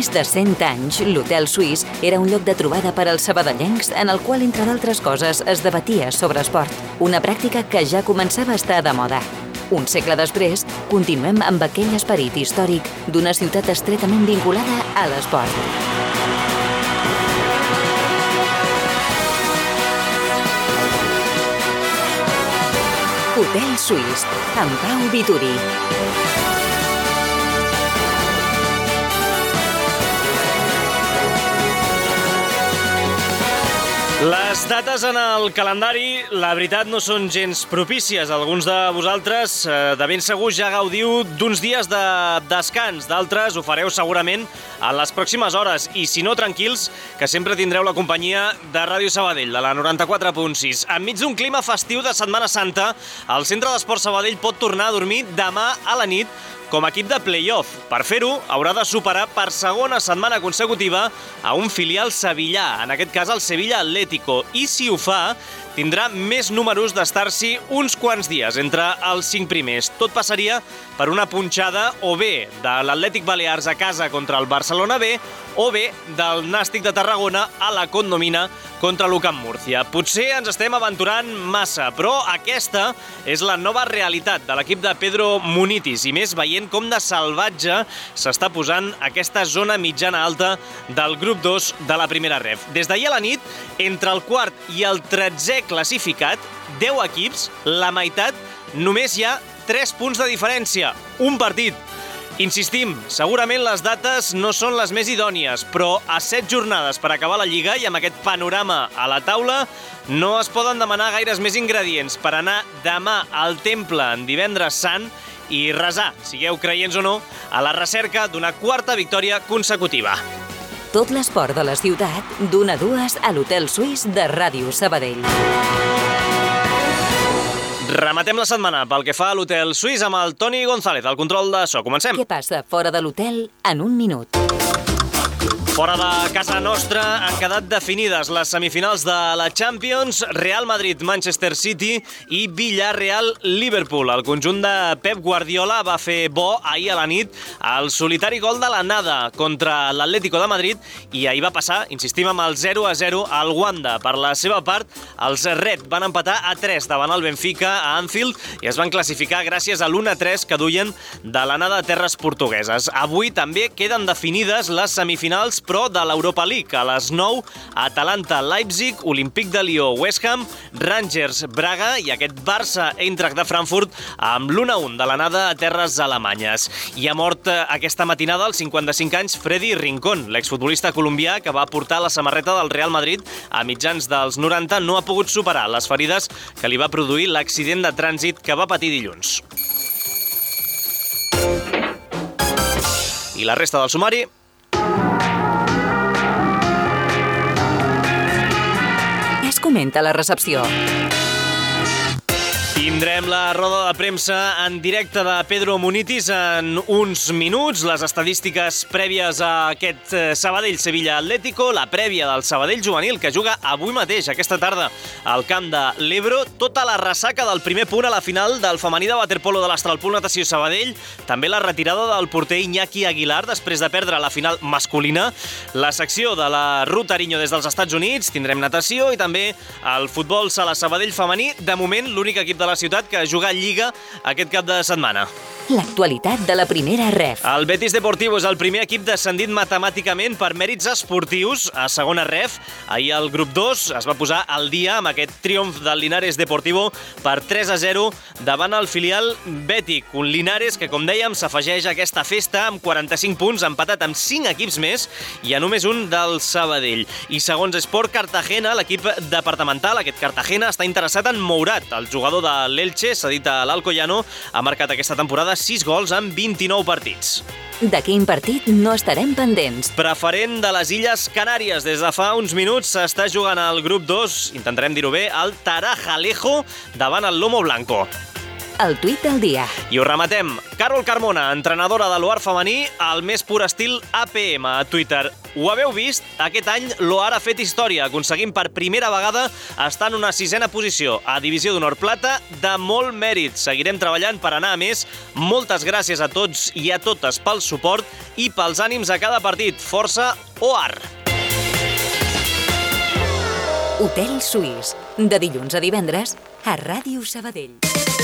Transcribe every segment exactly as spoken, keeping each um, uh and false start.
més de cent anys, l'Hotel Suís era un lloc de trobada per als sabadellencs en el qual, entre d'altres coses, es debatia sobre esport, una pràctica que ja començava a estar de moda. Un segle després, continuem amb aquell esperit històric d'una ciutat estretament vinculada a l'esport. Hotel Suís, amb Pau Vituri. Les dates en el calendari, la veritat, no són gens propícies. Alguns de vosaltres, de ben segur, ja gaudiu d'uns dies de descans. D'altres ho fareu segurament en les pròximes hores. I si no, tranquils, que sempre tindreu la companyia de Ràdio Sabadell, de la noranta-quatre punt sis. Enmig d'un clima festiu de Setmana Santa, el Centre d'Esport Sabadell pot tornar a dormir demà a la nit com a equip de play-off. Per fer-ho, haurà de superar per segona setmana consecutiva a un filial sevillà, en aquest cas el Sevilla Atlético. I si ho fa, tindrà més números d'estar-s'hi uns quants dies entre els cinc primers. Tot passaria per una punxada o bé de l'Atlètic Balears a casa contra el Barcelona B o bé del Nàstic de Tarragona a la Condomina contra l'U C A M Múrcia. Potser ens estem aventurant massa, però aquesta és la nova realitat de l'equip de Pedro Munitis, i més veient com de salvatge s'està posant aquesta zona mitjana-alta del grup dos de la primera ref. Des d'ahir a la nit, entre el quart i el tretzè classificat, deu equips, la meitat, només hi ha tres punts de diferència, un partit. Insistim, segurament les dates no són les més idònies, però a set jornades per acabar la Lliga i amb aquest panorama a la taula no es poden demanar gaires més ingredients per anar demà al Temple en divendres sant i resar, sigueu creients o no, a la recerca d'una quarta victòria consecutiva. Tot l'esport de la ciutat, d'una a dues a l'Hotel Suís de Ràdio Sabadell. Rematem la setmana pel que fa a l'Hotel Suís amb el Toni González, al control de so. Comencem. Què passa fora de l'hotel en un minut? Fora de casa nostra han quedat definides les semifinals de la Champions, Real Madrid-Manchester City i Villarreal-Liverpool. El conjunt de Pep Guardiola va fer bo ahir a la nit el solitari gol de la nada contra l'Atlético de Madrid i ahir va passar, insistim, amb el zero a zero al Wanda. Per la seva part, els Red van empatar a tres davant el Benfica a Anfield i es van classificar gràcies a l'u a tres que duien de l'anada a terres portugueses. Avui també queden definides les semifinals però de l'Europa League. A les nou, Atalanta-Leipzig, Olímpic de Lió, West Ham, Rangers-Braga i aquest Barça-Eintracht de Frankfurt amb l'u a un de l'anada a terres alemanyes. I ha mort aquesta matinada als cinquanta-cinc anys Freddy Rincón, l'exfutbolista colombià que va portar la samarreta del Real Madrid a mitjans dels noranta, no ha pogut superar les ferides que li va produir l'accident de trànsit que va patir dilluns. I la resta del sumari... Comenta la recepció. Tindrem la roda de premsa en directe de Pedro Munitis en uns minuts, les estadístiques prèvies a aquest Sabadell-Sevilla Atlético, la prèvia del Sabadell juvenil que juga avui mateix, aquesta tarda, al camp de l'Ebro, tota la ressaca del primer punt a la final del femení de waterpolo de l'Astralpool Natació Sabadell, també la retirada del porter Iñaki Aguilar després de perdre la final masculina, la secció de la Ruth Ariño des dels Estats Units, tindrem natació i també el futbol sala Sabadell femení, de moment l'únic equip de la ciutat que juga a Lliga aquest cap de setmana. L'actualitat de la primera ref. El Betis Deportivo és el primer equip descendit matemàticament per mèrits esportius a segona ref. Ahir el grup dos es va posar al dia amb aquest triomf del Linares Deportivo per tres a zero davant el filial bètic. Un Linares que, com dèiem, s'afegeix a aquesta festa amb quaranta-cinc punts, empatat amb cinc equips més i a només un del Sabadell. I segons Sport Cartagena, l'equip departamental, aquest Cartagena, està interessat en Mourat. El jugador de l'Elche, cedit a l'Alcoyano, ha marcat aquesta temporada sis gols en vint-i-nou partits. De quin partit no estarem pendents? Preferent de les Illes Canàries. Des de fa uns minuts s'està jugant al grup dos, intentarem dir-ho bé, el Tarajalejo davant el Lomo Blanco. el tuit del dia. I ho rematem. Carol Carmona, entrenadora de l'O A R femení, al més pur estil A P M a Twitter. Ho haveu vist? Aquest any l'O A R ha fet història, aconseguint per primera vegada estar en una sisena posició a Divisió d'Honor Plata, de molt mèrit. Seguirem treballant per anar a més. Moltes gràcies a tots i a totes pel suport i pels ànims a cada partit. Força O A R! Hotel Suís, de dilluns a divendres a Ràdio Sabadell.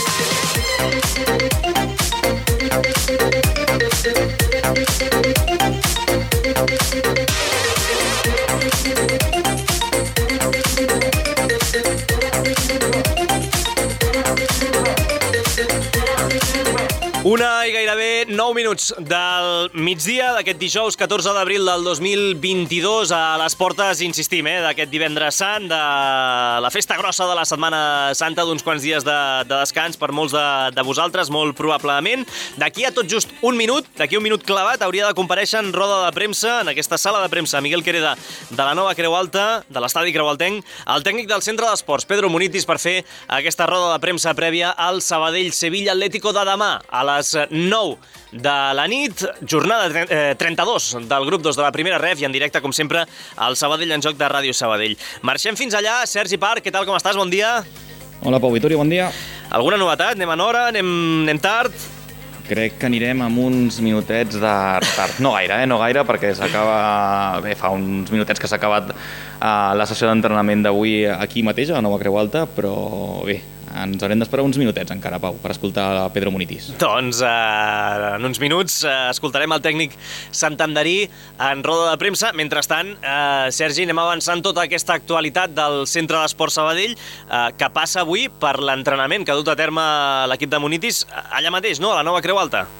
Una i gairebé nou minuts del migdia d'aquest dijous catorze d'abril del dos mil vint-i-dos, a les portes, insistim, eh, d'aquest divendres sant, de la festa grossa de la Setmana Santa, d'uns quants dies de, de descans per molts de, de vosaltres, molt probablement. D'aquí a tot just un minut, d'aquí un minut clavat, hauria de comparèixer en roda de premsa, en aquesta sala de premsa, Miguel Quereda, de la nova Creu Alta, de l'estadi Creualtenc, el tècnic del Centre d'Esports, Pedro Munitis, per fer aquesta roda de premsa prèvia al Sabadell-Sevilla Atlético de demà, a les nou de la nit, jornada trenta-dos del grup dos de la primera ref i en directe, com sempre, al Sabadell en joc de Ràdio Sabadell. Marxem fins allà. Sergi Parc, què tal, com estàs? Bon dia. Hola, Pau Vitòria, bon dia. Alguna novetat? Anem en hora? Anem, anem tard? Crec que anirem amb uns minutets de retard. No gaire, eh? No gaire, perquè s'acaba... Bé, fa uns minutets que s'ha acabat uh, la sessió d'entrenament d'avui aquí mateix, a la nova Creu Alta, però bé, ens haurem d'esperar uns minutets encara, Pau, per escoltar Pedro Munitis. Doncs eh, en uns minuts eh, escoltarem el tècnic santanderí en roda de premsa. Mentrestant, eh, Sergi, anem avançant tota aquesta actualitat del Centre d'Esports Sabadell, eh, que passa avui per l'entrenament que ha dut a terme l'equip de Munitis allà mateix, no?, a la nova Creu Alta.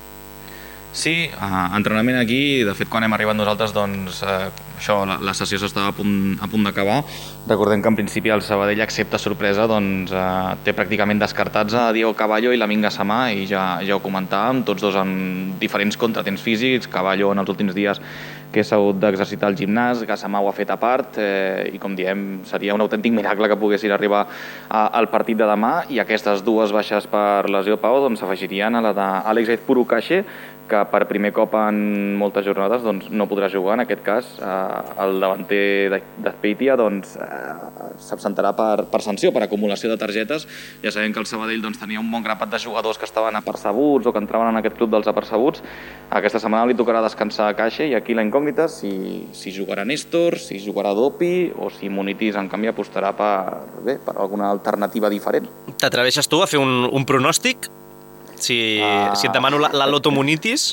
Sí, uh, entrenament aquí. De fet, quan hem arribat nosaltres, doncs, uh, això, la, la sessió s'estava a punt, a punt d'acabar. Recordem que en principi el Sabadell, excepte sorpresa, doncs, uh, té pràcticament descartats a Diego Caballo i Laminga Samà, i ja, ja ho comentàvem, tots dos amb diferents contratemps físics. Caballo en els últims dies que s'ha hagut d'exercitar al gimnàs, que Samà ho ha fet a part, eh, i com diem, seria un autèntic miracle que poguessin arribar a, al partit de demà, i aquestes dues baixes per lesió, Pau, doncs s'afegirien a la d'Àlex Aizpuru-Cache, que per primer cop en moltes jornades doncs, no podrà jugar. En aquest cas, eh, el davanter d'Azpeitia doncs, eh, s'absentarà per, per sanció, per acumulació de targetes. Ja sabem que el Sabadell doncs, tenia un bon grapat de jugadors que estaven apercebuts o que entraven en aquest club dels apercebuts. Aquesta setmana li tocarà descansar a Cache, i aquí la incògnita, si, si jugarà Néstor, si jugarà Dopi, o si Munitis, en canvi, apostarà per, bé, per alguna alternativa diferent. T'atreveixes tu a fer un, un pronòstic? Si, uh, si et demano la, la Loto Munitis?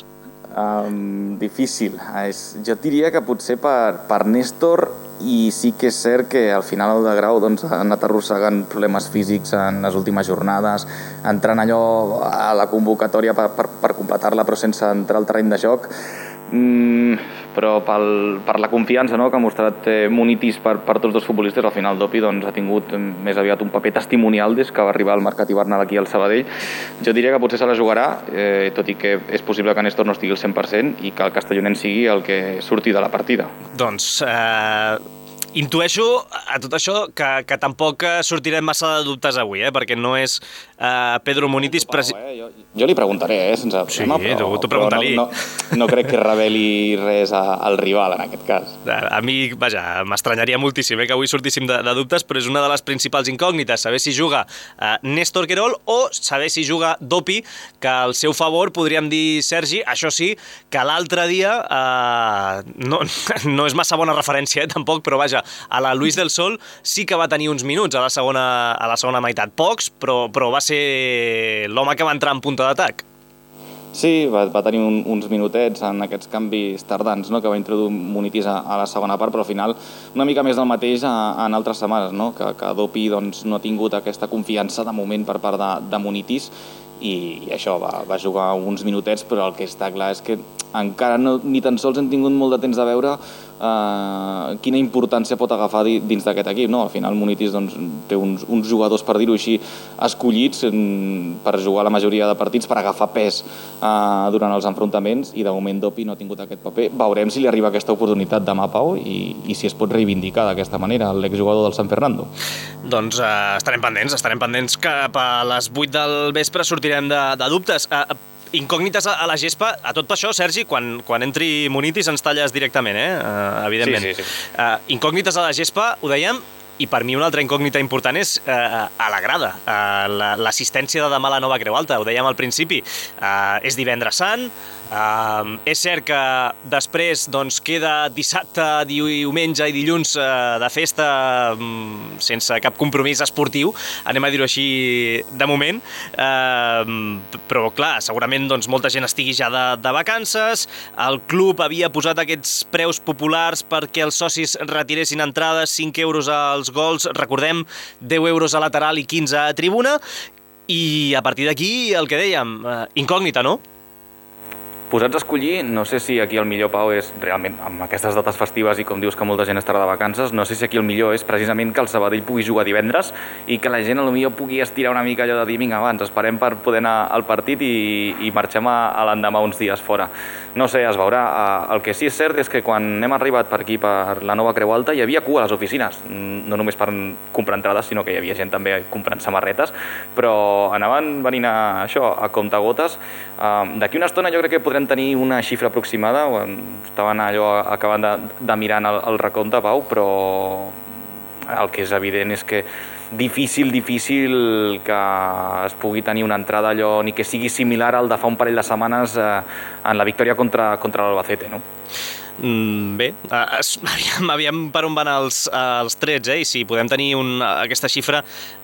Um, difícil. És, jo diria que potser per, per Néstor, i sí que és cert que al final el de Grau doncs, ha anat arrossegant problemes físics en les últimes jornades, entrant allò a la convocatòria per, per, per completar-la, però sense entrar al terreny de joc. Mm, però pel, per la confiança, no?, que ha mostrat eh, Munitis per, per tots dos futbolistes, al final Dopi doncs, ha tingut més aviat un paper testimonial des que va arribar al mercat hivernal aquí al Sabadell. Jo diria que potser se la jugarà, eh, tot i que és possible que Néstor no estigui al cent per cent i que el castellonenc sigui el que surti de la partida. Doncs eh, intueixo a tot això que, que tampoc sortirem massa de dubtes avui, eh, perquè no és eh, Pedro Munitis... Presi... Eh? Jo, jo li preguntaré, eh, sense problema, sí, però, tu però no, no, no crec que reveli res a, al rival en aquest cas. A, a mi, vaja, m'estranyaria moltíssim eh, que avui sortíssim de, de dubtes, però és una de les principals incògnites, saber si juga eh, Néstor Querol o saber si juga Dopi, que al seu favor podríem dir, Sergi, això sí, que l'altre dia, eh, no, no és massa bona referència, eh, tampoc, però vaja, a la Luis del Sol sí que va tenir uns minuts a la segona, a la segona meitat, pocs, però, però va ser l'home que va entrar en punta d'atac. Sí, va, va tenir un, uns minutets en aquests canvis tardans, no?, que va introduir Munitis a, a la segona part, però al final una mica més del mateix a, en altres setmanes, no?, que, que Dopi doncs, no ha tingut aquesta confiança de moment per part de, de Munitis, i, i això, va, va jugar uns minutets, però el que està clar és que encara no, ni tan sols hem tingut molt de temps de veure eh, quina importància pot agafar dins d'aquest equip, no? Al final Munitis doncs, té uns, uns jugadors, per dir-ho així, escollits per jugar la majoria de partits, per agafar pes eh, durant els enfrontaments, i de moment Dopi no ha tingut aquest paper. Veurem si li arriba aquesta oportunitat demà, Pau, i, i si es pot reivindicar d'aquesta manera l'exjugador del San Fernando. Doncs uh, estarem pendents, estarem pendents cap a les vuit del vespre sortirem de, de dubtes. Uh, incògnites a, a la gespa, a tot això, Sergi, quan, quan entri Munitis ens talles directament, eh? Uh, evidentment. Sí, sí, sí. Uh, incògnites a la gespa, ho dèiem, i per mi una altra incògnita important és uh, a la grada. Uh, L'assistència de demà a la Nova Creu Alta, ho dèiem al principi, uh, és divendres sant. Uh, és cert que després doncs, queda dissabte, diumenge i dilluns uh, de festa um, sense cap compromís esportiu, anem a dir-ho així de moment, uh, però clar, segurament doncs, molta gent estigui ja de, de vacances. El club havia posat aquests preus populars perquè els socis retiressin entrades, cinc euros als gols, recordem, deu euros a lateral i quinze a tribuna, i a partir d'aquí el que dèiem, uh, incògnita, no? Posats a escollir, no sé si aquí el millor, Pau, és realment, amb aquestes dates festives i com dius que molta gent estarà de vacances, no sé si aquí el millor és precisament que el Sabadell pugui jugar divendres i que la gent potser pugui estirar una mica allò de dir, vinga, abans, esperem per poder anar al partit i, i marxem a, a l'endemà uns dies fora. No sé, es veurà. El que sí és cert és que quan hem arribat per aquí, per la Nova Creu Alta, hi havia cua a les oficines, no només per comprar entrades, sinó que hi havia gent també comprant samarretes, però anaven venint a això, a comptagotes. D'aquí una estona jo crec que podrem tenir una xifra aproximada, estaven allò acabant de, de mirar el, el recompte, Pau, però el que és evident és que difícil, difícil que es pugui tenir una entrada allò, ni que sigui similar al de fa un parell de setmanes eh, en la victòria contra, contra l'Albacete, no? Mm, bé, aviam, aviam per on van els, els trets, eh? I si podem tenir un, aquesta xifra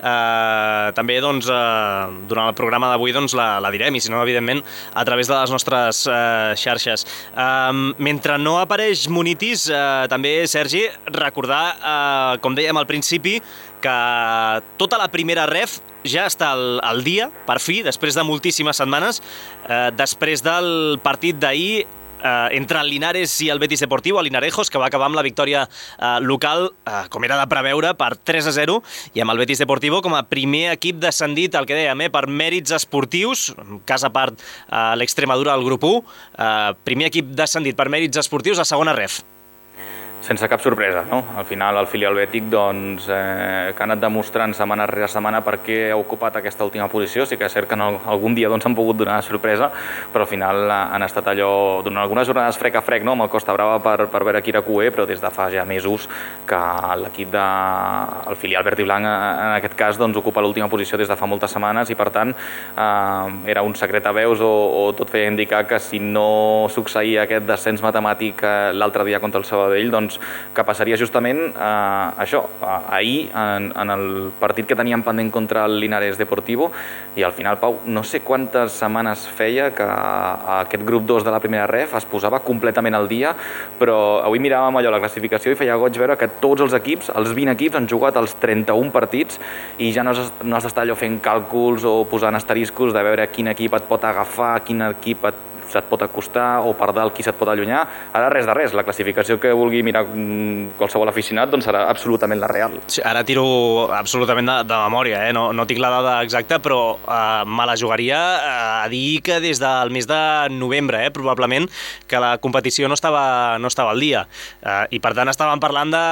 eh, també doncs, eh, durant el programa d'avui doncs, la, la direm, i si no, evidentment, a través de les nostres eh, xarxes. Eh, mentre no apareix Munitis, eh, també, Sergi, recordar, eh, com dèiem al principi, que tota la primera ref ja està al, al dia, per fi, després de moltíssimes setmanes, eh, després del partit d'ahir, Uh, entre el Linares i el Betis Deportiu, el Linarejos, que va acabar amb la victòria uh, local, uh, com era de preveure, per tres a zero, i amb el Betis Deportiu com a primer equip descendit, el que dèiem, eh, per mèrits esportius, cas a part uh, l'Extremadura al grup u, uh, primer equip descendit per mèrits esportius a segona ref. Sense cap sorpresa, no? Al final el filial bètic doncs, eh, que ha anat demostrant setmana rere setmana per què ha ocupat aquesta última posició. Sí que és cert que no, algun dia doncs, han pogut donar sorpresa, però al final han estat allò, donant algunes jornades frec a frec, no? Amb el Costa Brava per, per veure qui era Q E, però des de fa ja mesos que l'equip de el filial verd i blanc en aquest cas doncs, ocupa l'última posició des de fa moltes setmanes, i per tant eh, era un secret a veus o, o tot feia indicar que si no succeïa aquest descens matemàtic eh, l'altre dia contra el Sabadell, doncs que passaria justament eh, això, ahir en, en el partit que teníem pendent contra el Linares Deportivo, i al final, Pau, no sé quantes setmanes feia que aquest grup dos de la primera ref es posava completament al dia, però avui miràvem allò la classificació i feia goig veure que tots els equips, els vint equips, han jugat els trenta-un partits i ja no has, no has d'estar allò fent càlculs o posant asteriscos de veure quin equip et pot agafar, quin equip et se't pot acostar o per dalt qui se't pot allunyar. Ara res de res, la classificació que vulgui mirar qualsevol aficionat doncs serà absolutament la real. Sí, ara tiro absolutament de, de memòria, eh? no, no tinc la dada exacta, però eh, me la jugaria a dir que des del mes de novembre, eh, probablement, que la competició no estava, no estava al dia. Eh, I per tant estàvem parlant de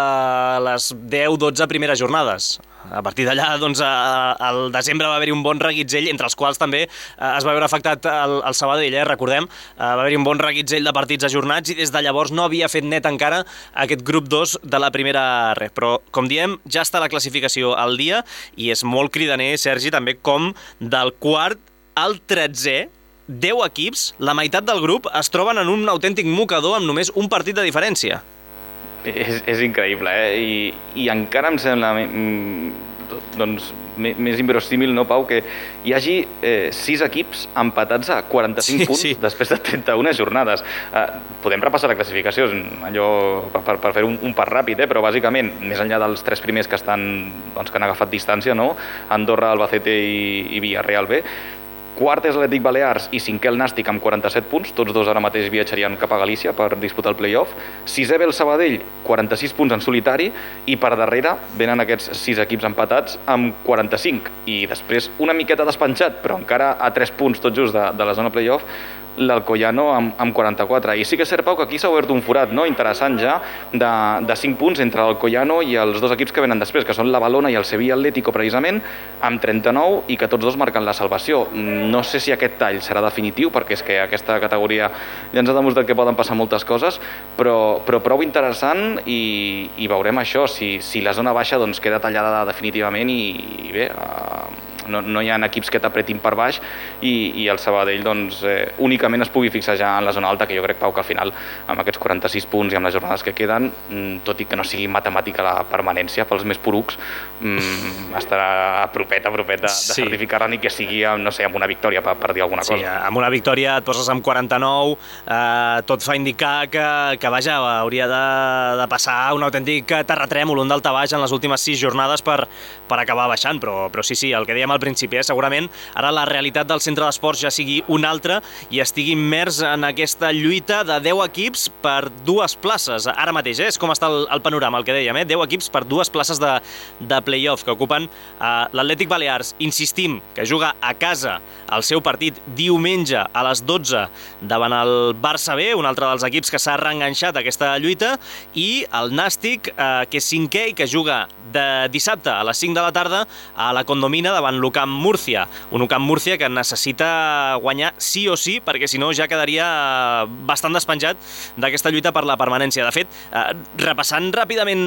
les deu dotze primeres jornades. A partir d'allà, doncs, al desembre va haver-hi un bon reguitzell, entre els quals també es va veure afectat el, el Sabadell, eh? Recordem, va haver-hi un bon reguitzell de partits ajornats i des de llavors no havia fet net encara aquest grup dos de la primera ref. Però, com diem, ja està la classificació al dia i és molt cridaner, Sergi, també com del quart al tretzè, deu equips, la meitat del grup, es troben en un autèntic mocador amb només un partit de diferència. És, és increïble, eh? I, i encara em sembla doncs, més inverosímil, no, Pau, que hi hagi eh, sis equips empatats a quaranta-cinc sí, punts sí. després de trenta-una jornades. Eh, podem repassar la classificació, allò, per, per fer un, un pas ràpid, eh? Però bàsicament, més enllà dels tres primers que, estan, doncs, que han agafat distància, no? Andorra, Albacete i, i Villarreal B, Quart és l'Atlètic Balears i cinquè el Nàstic amb quaranta-set punts, tots dos ara mateix viatjarien cap a Galícia per disputar el play-off. Sisè ve el Sabadell, quaranta-sis punts en solitari, i per darrere venen aquests sis equips empatats amb quaranta-cinc. I després una miqueta despenjat, però encara a tres punts tot just de, de la zona play-off, l'Alcoyano amb, amb quaranta-quatre. I sí que és cert, Pau, que aquí s'ha obert un forat, no?, interessant ja, de, de cinc punts entre l'Alcoyano i els dos equips que venen després, que són la Valona i el Sevilla Atlético, precisament, amb trenta-nou, i que tots dos marquen la salvació. No sé si aquest tall serà definitiu, perquè és que aquesta categoria ja ens ha demostrat que poden passar moltes coses, però, però prou interessant, i, i veurem això, si, si la zona baixa doncs, queda tallada definitivament, i, i bé, uh, No, no hi ha equips que t'apretin per baix, i, i el Sabadell doncs, eh, únicament es pugui fixar ja en la zona alta, que jo crec, Pau, que al final amb aquests quaranta-sis punts i amb les jornades que queden, tot i que no sigui matemàtica la permanència pels més porucs, mm, estarà propeta, propeta de sí. certificar-la, ni que sigui, no sé, amb una victòria, per, per dir alguna sí, cosa. Amb una victòria et poses amb quaranta-nou, eh, tot fa indicar que, que vaja, hauria de, de passar un autèntic terratrèmol, un daltabaix en les últimes sis jornades per, per acabar baixant, però, però sí, sí, el que dèiem al principi, eh? Segurament ara la realitat del centre d'esports ja sigui una altra i estigui immers en aquesta lluita de deu equips per dues places. Ara mateix, eh? És com està el, el panorama, el que dèiem, eh? deu equips per dues places de, de play-off que ocupen eh, l'Atlètic Balears. Insistim que juga a casa el seu partit diumenge a les dotze davant el Barça B, un altre dels equips que s'ha reenganxat a aquesta lluita, i el Nàstic, eh, que és cinquè i que juga de dissabte a les cinc de la tarda a la Condomina davant l'Ucam Múrcia. Un Ucam Múrcia que necessita guanyar sí o sí, perquè si no ja quedaria bastant despenjat d'aquesta lluita per la permanència. De fet, eh, repassant ràpidament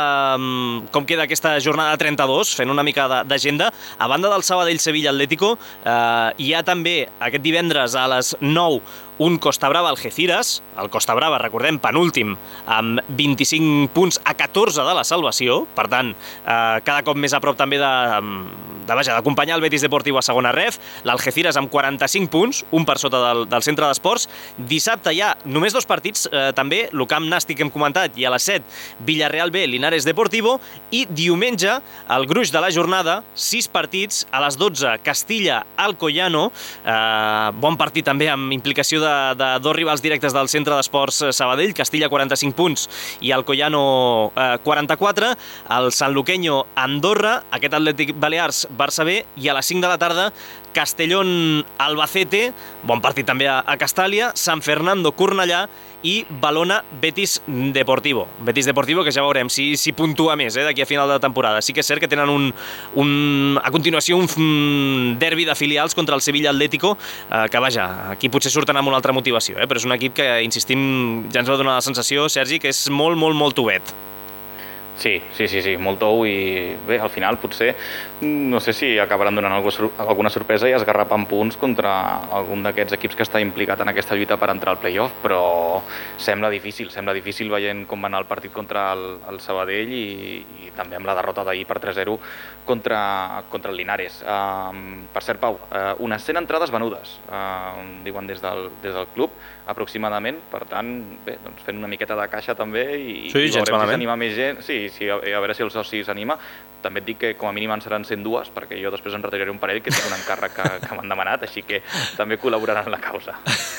eh, com queda aquesta jornada trenta-dos, fent una mica d'agenda, a banda del Sabadell-Sevilla Atlético, eh, hi ha també aquest divendres a les nou un Costa Brava Algeciras, el Costa Brava, recordem, penúltim, amb vint-i-cinc punts a catorze de la salvació, per tant, eh, cada cop més a prop també de, de vaja, d'acompanyar el Betis Deportiu a segona ref, l'Algeciras amb quaranta-cinc punts, un per sota del, del centre d'esports. Dissabte hi ha només dos partits, eh, també, l'Ucam Nàstic que hem comentat, i a les set, Villarreal B, Linares Deportivo, i diumenge, el gruix de la jornada, sis partits, a les dotze, Castilla Alcoyano, eh, bon partit també amb implicació de De, de dos rivals directes del centre d'esports Sabadell, Castilla quaranta-cinc punts i Alcoyano eh, quaranta-quatre, el Sanluqueño Andorra, aquest Atlètic Balears Barça B, i a les cinc de la tarda Castellón Albacete, bon partit també a, a Castàlia, San Fernando Cornellà i Valona Betis Deportivo. Betis Deportivo que ja veurem si, si puntua més eh, d'aquí a final de temporada. Sí que és cert que tenen un, un, a continuació un derbi de filials contra el Sevilla Atlético, eh, que vaja, aquí potser surten amb una altra motivació, eh, però és un equip que, insistim, ja ens va donar la sensació, Sergi, que és molt, molt, molt tovet. Sí, sí, sí, sí, molt tou, i bé, al final potser no sé si acabaran donant alguna sorpresa i esgarrapant punts contra algun d'aquests equips que està implicat en aquesta lluita per entrar al play-off, però sembla difícil, sembla difícil veient com va anar el partit contra el, el Sabadell i, i també amb la derrota d'ahir per tres zero contra, contra el Linares. Um, per cert, Pau, uh, unes cent entrades venudes, uh, diuen des del, des del club, aproximadament, per tant, bé, doncs fent una miqueta de caixa també i, sí, i veurem si s'anima més gent. Sí, sí, a, a veure si el soci s'anima. També et dic que com a mínim en seran cent dues, perquè jo després en retiraré un parell que tinc un encàrrec que, que m'han demanat, així que també col·laboraran en la causa.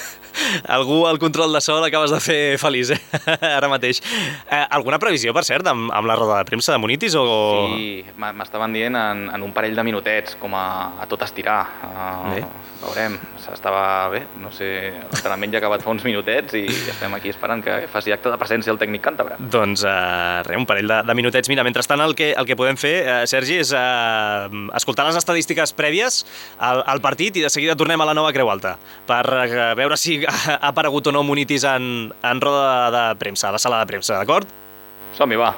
Algú al control de so l'acabes de fer feliç, eh? Ara mateix. Eh, alguna previsió, per cert, amb, amb la roda de premsa de Munitis? O... Sí, m'estaven dient en, en un parell de minutets, com a, a tot estirar. Uh, bé. Veurem, estava bé, no sé, l'entrenament ja ha acabat fa uns minutets i estem aquí esperant que faci acte de presència el tècnic càntabre. Doncs uh, res, un parell de, de minutets. Mira, mentrestant el que, el que podem fer, uh, Sergi, és uh, escoltar les estadístiques prèvies al, al partit i de seguida tornem a la nova Creu Alta per uh, veure si ha aparegut o no Munitis en, en roda de premsa, a la sala de premsa, d'acord? Som-hi, va.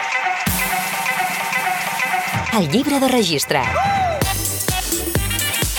El llibre de registre.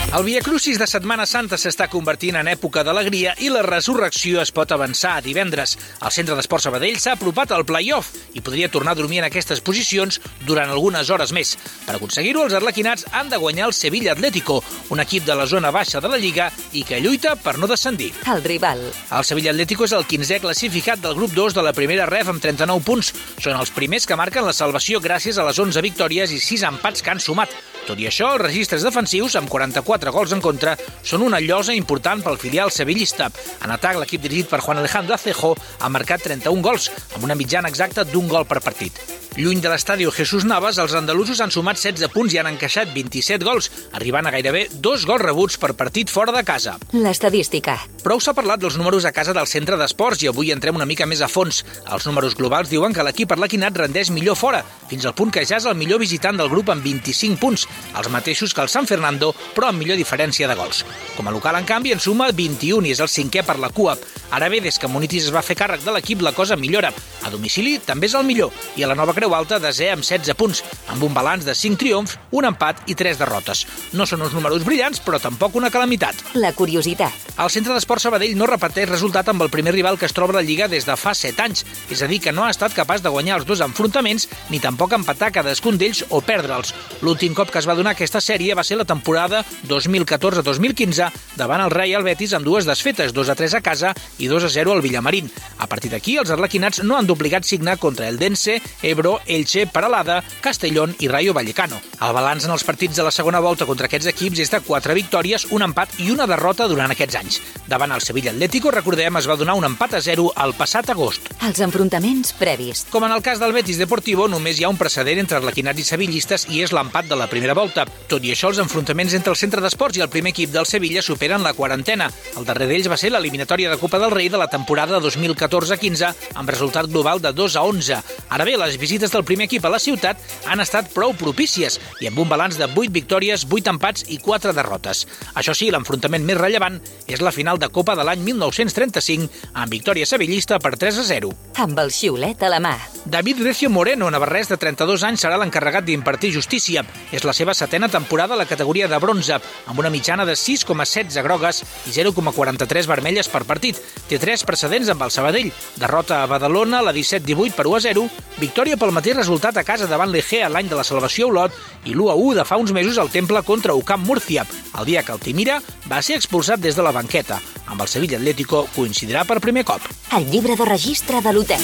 El Via Crucis de Setmana Santa s'està convertint en època d'alegria i la resurrecció es pot avançar a divendres. El Centre d'Esport Sabadell s'ha apropat al play-off i podria tornar a dormir en aquestes posicions durant algunes hores més. Per aconseguir-ho, els arlequinats han de guanyar el Sevilla Atlético, un equip de la zona baixa de la Lliga i que lluita per no descendir. El rival. El Sevilla Atlético és el quinzè classificat del grup dos de la primera ref amb trenta-nou punts. Són els primers que marquen la salvació gràcies a les onze victòries i sis empats que han sumat. Tot i això, els registres defensius, amb quaranta-quatre gols en contra, són una llosa important pel filial sevillista. En atac, l'equip dirigit per Juan Alejandro Acejo ha marcat trenta-un gols, amb una mitjana exacta d'un gol per partit. Lluny de l'estadi Jesús Navas, els andalusos han sumat setze punts i han encaixat vint-i-set gols, arribant a gairebé dos gols rebuts per partit fora de casa. L'estadística. Prou s'ha parlat dels números a casa del centre d'esports i avui entrem una mica més a fons. Els números globals diuen que l'equip arlequinat rendeix millor fora, fins al punt que ja és el millor visitant del grup amb vint-i-cinc punts, els mateixos que el San Fernando, però amb millor diferència de gols. Com a local, en canvi, en suma vint-i-un i és el cinquè per la cua. Ara bé, des que Munitis es va fer càrrec de l'equip, la cosa millora. A domicili també és el millor, i a la Nova Creu Alta desè amb setze punts, amb un balanç de cinc triomfs, un empat i tres derrotes. No són uns números brillants, però tampoc una calamitat. La curiositat. El Centre d'Esport Sabadell no repeteix resultat amb el primer rival que es troba a la Lliga des de fa set anys, és a dir, que no ha estat capaç de guanyar els dos enfrontaments ni tampoc empatar cadascun d'ells o perdre'ls. L'últim cop que es va donar aquesta sèrie va ser la temporada dos mil catorze dos mil quinze davant el Real Betis amb dues desfetes, dos a tres a casa i dos a zero al Villamarín. A partir d'aquí, els arlequinats no han d'obligat signar contra el Dense, Ebro, Elche, Peralada, Castellón i Rayo Vallecano. El balanç en els partits de la segona volta contra aquests equips és de quatre victòries, un empat i una derrota durant aquests anys. Davant el Sevilla Atlético, recordem, es va donar un empat a zero el passat agost. Els enfrontaments previs. Com en el cas del Betis Deportivo, només hi ha un precedent entre arlequinats i sevillistes i és l'empat de la primera volta. Tot i això, els enfrontaments entre el centre d'esports i el primer equip del Sevilla superen la quarantena. El darrer d'ells va ser l'eliminatòria de Copa del Rei de la temporada dos mil catorze quinze, amb resultat global de dos a onze. Ara bé, les visites del primer equip a la ciutat han estat prou propícies i amb un balanç de vuit victòries, vuit empats i quatre derrotes. Això sí, l'enfrontament més rellevant és la final de Copa de l'any mil nou-cents trenta-cinc, amb victòria sevillista per tres a zero. Amb el xiulet a la mà. David Recio Moreno, navarrès de trenta-dos anys, serà l'encarregat d'impartir justícia. És la seva setena temporada a la categoria de bronze, amb una mitjana de sis coma setze grogues i zero coma quaranta-tres vermelles per partit. Té tres precedents amb el Sabadell. Derrota a Badalona, la disset divuit per u a zero, victòria pel mateix resultat a casa davant l'Egea l'any de la salvació a Olot i l'u a u de fa uns mesos al Temple contra U C A M Múrcia, el dia que Altimira va ser expulsat des de la banqueta. Amb el Sevilla Atlético coincidirà per primer cop. El llibre de registre de l'hotel.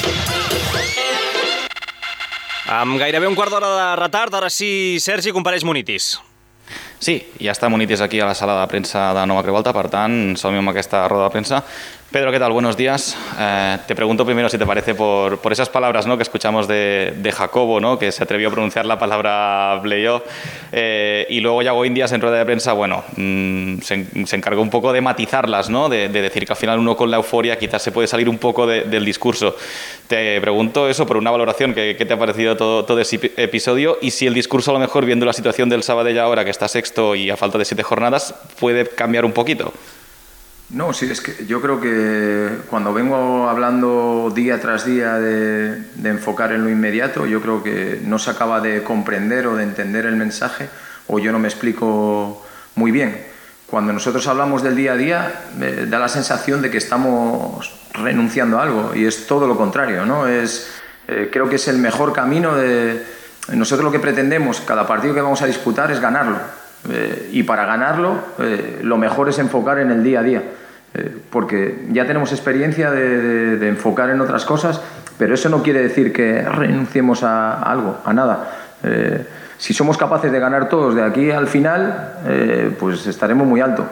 Amb gairebé un quart d'hora de retard, ara sí, Sergi, compareix Munitis. Sí, ja està Munitis aquí a la sala de premsa de Nova Creu Alta, per tant, som-hi amb aquesta roda de premsa. Pedro, ¿qué tal? Buenos días. Eh, te pregunto primero si te parece por, por esas palabras, ¿no?, que escuchamos de, de Jacobo, ¿no?, que se atrevió a pronunciar la palabra playoff, eh, y luego Yago Indias en rueda de prensa, bueno, mmm, se, se encargó un poco de matizarlas, ¿no?, de, de decir que al final uno con la euforia quizás se puede salir un poco de, del discurso. Te pregunto eso por una valoración, ¿qué, qué te ha parecido todo, todo ese episodio? Y si el discurso, a lo mejor, viendo la situación del Sabadell ahora, que está sexto y a falta de siete jornadas, puede cambiar un poquito. No, sí, es que yo creo que cuando vengo hablando día tras día de, de enfocar en lo inmediato, yo creo que no se acaba de comprender o de entender el mensaje, o yo no me explico muy bien. Cuando nosotros hablamos del día a día, eh, da la sensación de que estamos renunciando a algo, y es todo lo contrario, ¿no? Es, eh, creo que es el mejor camino de... Nosotros lo que pretendemos, cada partido que vamos a disputar, es ganarlo. Eh, y para ganarlo, eh, lo mejor es enfocar en el día a día, eh, porque ya tenemos experiencia de, de, de enfocar en otras cosas, pero eso no quiere decir que renunciemos a, a algo, a nada. Eh, si somos capaces de ganar todos de aquí al final, eh, pues estaremos muy alto.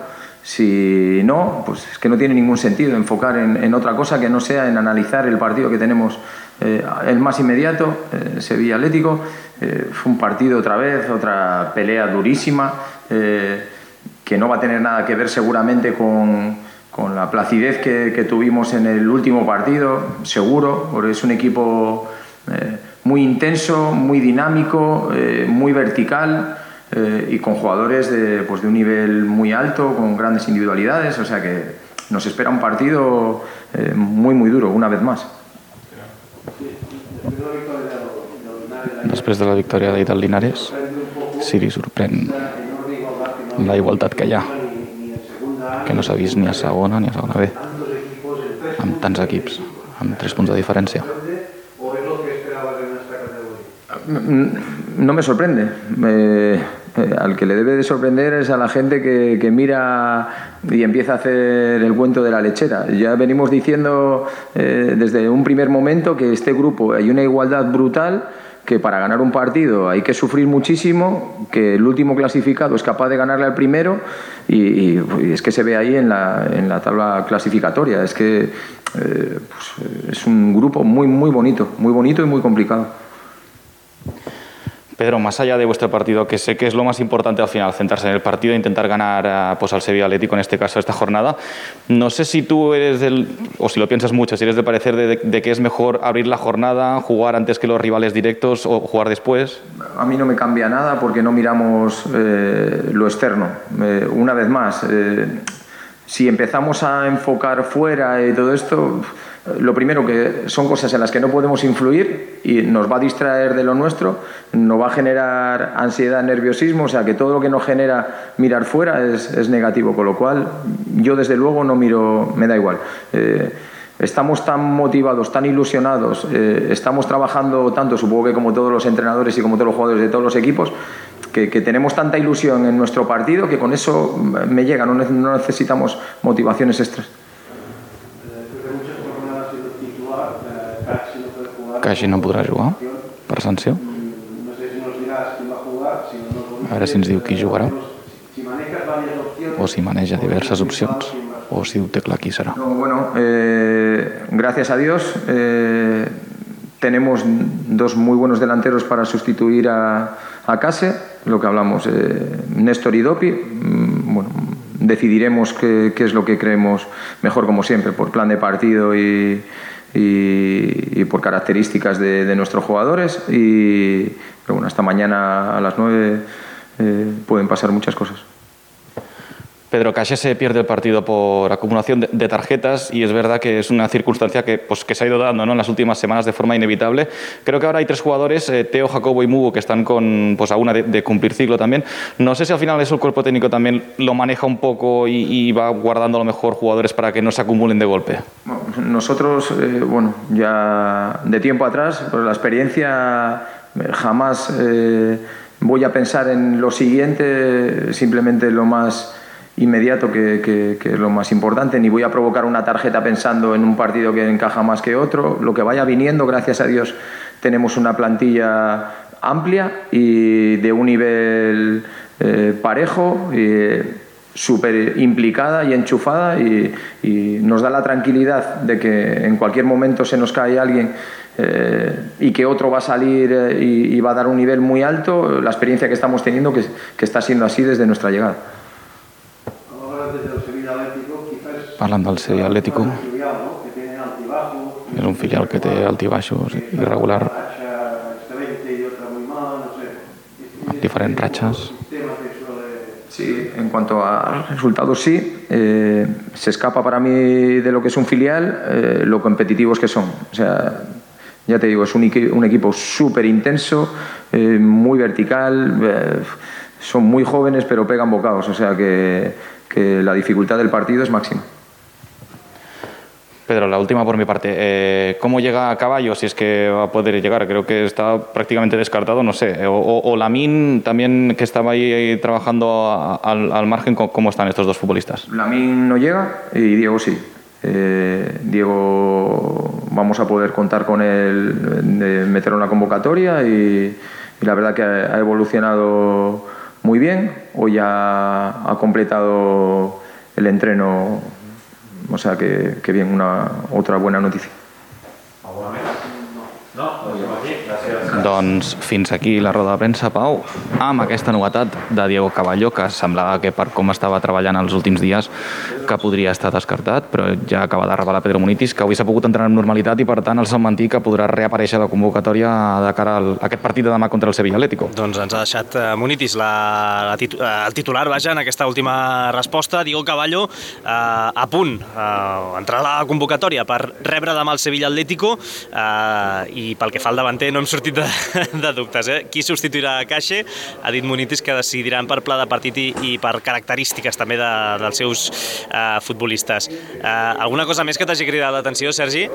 Si no, pues es que no tiene ningún sentido enfocar en, en otra cosa que no sea en analizar el partido que tenemos, eh, el más inmediato, eh, Sevilla Atlético. Eh, fue un partido otra vez, otra pelea durísima, eh, que no va a tener nada que ver seguramente con, con la placidez que, que tuvimos en el último partido, seguro, porque es un equipo eh, muy intenso, muy dinámico, eh, muy vertical, eh, y con jugadores de, pues de un nivel muy alto, con grandes individualidades, o sea que nos espera un partido eh, muy muy duro, una vez más. Després de la victòria d'ahir del Linares, Siri sorprèn la igualtat que hi ha, que no s'ha vist ni a segona ni a segona B, amb tants equips, amb tres punts de diferència. No me sorprende. Eh, eh, al que le debe de sorprender es a la gente que, que mira y empieza a hacer el cuento de la lechera. Ya venimos diciendo eh, desde un primer momento que este grupo hay una igualdad brutal, que para ganar un partido hay que sufrir muchísimo, que el último clasificado es capaz de ganarle al primero y, y, y es que se ve ahí en la, en la tabla clasificatoria. Es que eh, pues, es un grupo muy, muy bonito, muy bonito y muy complicado. Pedro, más allá de vuestro partido, que sé que es lo más importante al final, centrarse en el partido e intentar ganar pues, al Sevilla Atlético, en este caso, esta jornada, no sé si tú eres del, o si lo piensas mucho, si eres del parecer de, de que es mejor abrir la jornada, jugar antes que los rivales directos o jugar después. A mí no me cambia nada porque no miramos eh, lo externo. Eh, una vez más, eh, si empezamos a enfocar fuera y todo esto, lo primero que son cosas en las que no podemos influir y nos va a distraer de lo nuestro, nos va a generar ansiedad, nerviosismo, o sea que todo lo que nos genera mirar fuera es, es negativo, con lo cual yo desde luego no miro, me da igual. Eh, estamos tan motivados, tan ilusionados, eh, estamos trabajando tanto, supongo que como todos los entrenadores y como todos los jugadores de todos los equipos, que, que tenemos tanta ilusión en nuestro partido que con eso me llega, no, no necesitamos motivaciones extras. Caixi no podrà jugar per sanció. A veure si ens diu qui jugarà o si maneja diverses opcions o si ho té clar qui serà. No, bueno, eh, gracias a Dios eh, tenemos dos muy buenos delanteros para sustituir a, a Case, lo que hablamos, eh, Néstor y Dopi. Mm, bueno, decidiremos qué, qué es lo que creemos mejor, como siempre, por plan de partido y Y, y por características de, de nuestros jugadores y pero bueno, hasta mañana a las nueve eh, pueden pasar muchas cosas. Pedro, Caixi se pierde el partido por acumulación de, de tarjetas y es verdad que es una circunstancia que, pues, que se ha ido dando, ¿no?, en las últimas semanas de forma inevitable. Creo que ahora hay tres jugadores, eh, Teo, Jacobo y Mugo, que están con, pues, a una de, de cumplir ciclo también. No sé si al final eso el cuerpo técnico también lo maneja un poco y, y va guardando a lo mejor jugadores para que no se acumulen de golpe. Nosotros, eh, bueno, ya de tiempo atrás, por la experiencia, jamás eh, voy a pensar en lo siguiente, simplemente lo más inmediato que, que, que es lo más importante, ni voy a provocar una tarjeta pensando en un partido que encaja más que otro. Lo que vaya viniendo, gracias a Dios tenemos una plantilla amplia y de un nivel eh, parejo, eh, súper implicada y enchufada y, y nos da la tranquilidad de que en cualquier momento se nos cae alguien eh, y que otro va a salir eh, y, y va a dar un nivel muy alto. La experiencia que estamos teniendo que, que está siendo así desde nuestra llegada. Parlant del Sevilla Atlético, és un filial que té altibaixos irregular, amb diferents ratxes. Sí, en cuanto a resultados sí, eh, se escapa para mí de lo que es un filial, eh, lo competitivos que son. O sea, ya te digo, es un, un equipo súper intenso, eh, muy vertical, eh, son muy jóvenes pero pegan bocados, o sea que, que la dificultad del partido es máxima. Pedro, la última por mi parte. Eh, ¿Cómo llega a Caballo? Si es que va a poder llegar. Creo que está prácticamente descartado, no sé. O, o, o Lamín también, que estaba ahí, ahí trabajando a, al, al margen. ¿Cómo están estos dos futbolistas? Lamín no llega y Diego sí. Eh, Diego vamos a poder contar con él, de meterlo en la convocatoria y, y la verdad que ha evolucionado muy bien. Hoy ya ha completado el entreno. O sea que, que bien, una otra buena notícia. No, gràcies. Doncs fins aquí la roda de premsa, Pau, amb aquesta novetat de Diego Caballo, que semblava que per com estava treballant els últims dies que podria estar descartat, però ja acaba de revelar Pedro Munitis que avui s'ha pogut entrenar amb normalitat i per tant el Sant Mantí que podrà reaparèixer a la convocatòria de cara a aquest partit de demà contra el Sevilla Atlético. Doncs ens ha deixat Munitis la, la tit el titular, vaja, en aquesta última resposta. Diego Caballo eh, a punt eh, entrar a la convocatòria per rebre demà el Sevilla Atlético eh, i pel que fa al davanter no hem sortit de, de dubtes. Eh? Qui substituirà a Cache? Ha dit Munitis que decidiran per pla de partit i, i per característiques també de, dels seus uh, futbolistes. Uh, alguna cosa més que t'hagi cridat l'atenció, Sergi?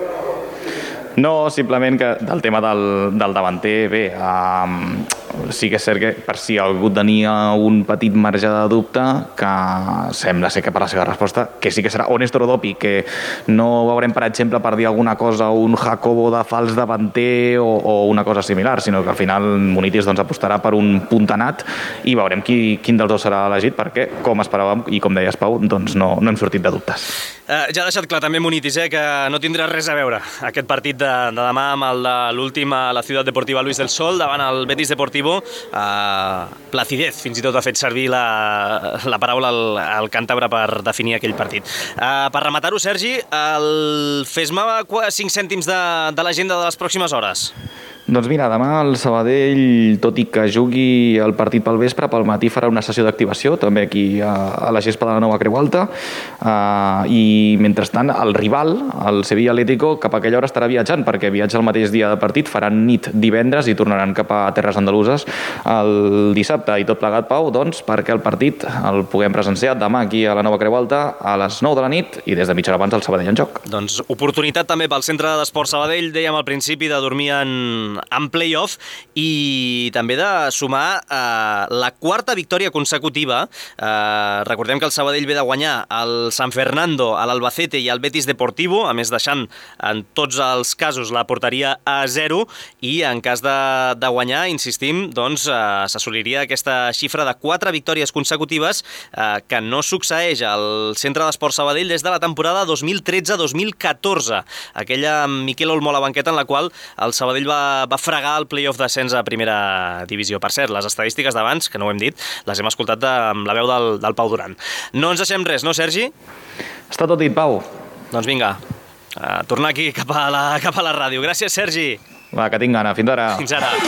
No, simplement que del tema del, del davanter, bé, um, sí que és cert que per si algú tenia un petit marge de dubte, que sembla ser que per la seva resposta, que sí que serà Honesto Rodopi, que no veurem, per exemple, per dir alguna cosa, un Jacobo de fals davanter o, o una cosa similar, sinó que al final Munitis doncs, apostarà per un puntanat i veurem qui, quin dels dos serà elegit, perquè, com esperàvem, i com deies, Pau, doncs no, no hem sortit de dubtes. Uh, ja ha deixat clar també Munitis, eh, que no tindrà res a veure aquest partit de, de demà amb el de l'últim a la Ciutat Deportiva Luis del Sol davant el Betis Deportivo. Uh, placidez, fins i tot ha fet servir la, la paraula al, al càntabre per definir aquell partit. Uh, per rematar-ho, Sergi, el... fes-me cinc cèntims de, de l'agenda de les pròximes hores. Doncs mira, demà el Sabadell, tot i que jugui el partit pel vespre, pel matí farà una sessió d'activació, també aquí a, a la gespa de la Nova Creu Alta, uh, i mentrestant el rival, el Sevilla Atlético, cap a aquella hora estarà viatjant, perquè viatja el mateix dia de partit, faran nit divendres i tornaran cap a terres andaluses el dissabte, i tot plegat, Pau, doncs, perquè el partit el puguem presenciar demà aquí a la Nova Creu Alta a les nou de la nit i des de mitja hora abans el Sabadell en joc. Doncs oportunitat també pel Centre d'Esports Sabadell, dèiem al principi, de dormir en en play-off i també de sumar eh, la quarta victòria consecutiva. Eh, recordem que el Sabadell ve de guanyar el San Fernando, a l'Albacete i el Betis Deportivo, a més deixant en tots els casos la porteria a zero, i en cas de, de guanyar, insistim, doncs eh, s'assoliria aquesta xifra de quatre victòries consecutives eh, que no succeeix al Centre d'Esports Sabadell des de la temporada dos mil tretze dos mil catorze, aquella amb Miquel Olmo a la banqueta en la qual el Sabadell va va fregar el play-off d'ascens a primera divisió. Per cert, les estadístiques d'abans, que no ho hem dit, les hem escoltat de, amb la veu del, del Pau Duran. No ens deixem res, no, Sergi? Està tot dit, Pau. Doncs vinga, a tornar aquí cap a la, cap a la ràdio. Gràcies, Sergi. Va, que tinc gana. Fins ara. Fins ara.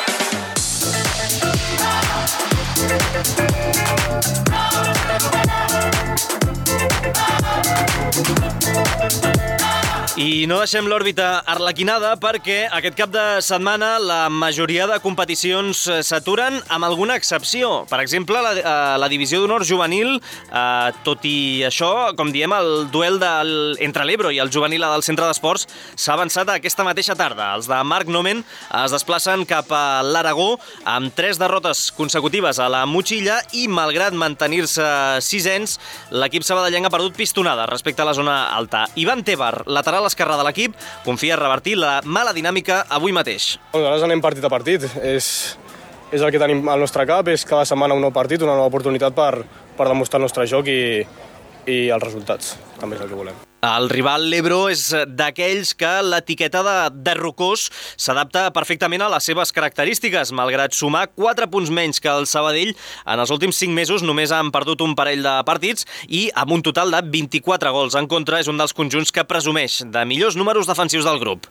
I no deixem l'òrbita arlequinada perquè aquest cap de setmana la majoria de competicions s'aturen amb alguna excepció. Per exemple, la, la divisió d'honor juvenil, eh, tot i això, com diem, el duel del, entre l'Ebro i el juvenil del Centre d'Esports s'ha avançat aquesta mateixa tarda. Els de Marc Nomen es desplacen cap a l'Aragó amb tres derrotes consecutives a la Motxilla i, malgrat mantenir-se sisens, l'equip sabadellenc ha perdut pistonada respecte a la zona alta. Ivan Tebar, lateral esquerre de l'equip, confia revertir la mala dinàmica avui mateix. Nosaltres anem partit a partit. És, és el que tenim al nostre cap, és cada setmana un nou partit, una nova oportunitat per, per demostrar el nostre joc i, i els resultats. També és el que volem. El rival l'Ebro és d'aquells que l'etiqueta de, de rocós s'adapta perfectament a les seves característiques. Malgrat sumar quatre punts menys que el Sabadell, en els últims cinc mesos només han perdut un parell de partits i amb un total de vint-i-quatre gols en contra és un dels conjunts que presumeix de millors números defensius del grup.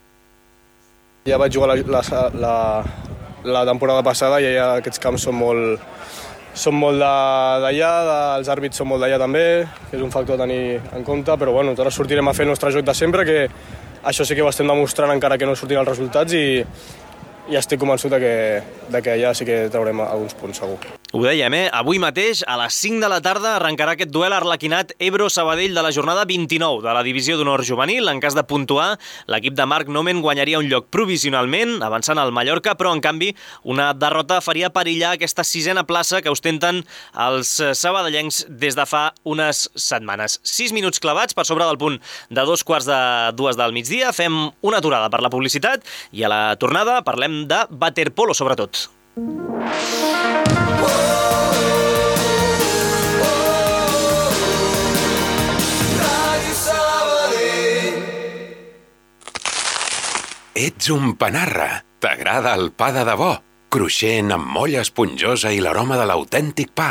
Ja vaig jugar la, la, la, la temporada passada i ja aquests camps són molt... Som molt d'allà, els àrbits són molt d'allà també, que és un factor a tenir en compte, però bueno, ara sortirem a fer el nostre joc de sempre, que això sí que ho estem demostrant encara que no surtin els resultats i, i estic convençut de que, de que allà sí que traurem alguns punts, segur. Ho dèiem, eh? Avui mateix, a les cinc de la tarda, arrencarà aquest duel arlequinat Ebro-Sabadell de la jornada vint-i-nou de la divisió d'honor juvenil. En cas de puntuar, l'equip de Marc Nomen guanyaria un lloc provisionalment, avançant al Mallorca, però, en canvi, una derrota faria perillar aquesta sisena plaça que ostenten els sabadellencs des de fa unes setmanes. Sis minuts clavats per sobre del punt de dos quarts de dues del migdia. Fem una aturada per la publicitat i a la tornada parlem de waterpolo, sobretot. Ets un panarra. T'agrada el pa de debò, cruixent amb molla esponjosa i l'aroma de l'autèntic pa.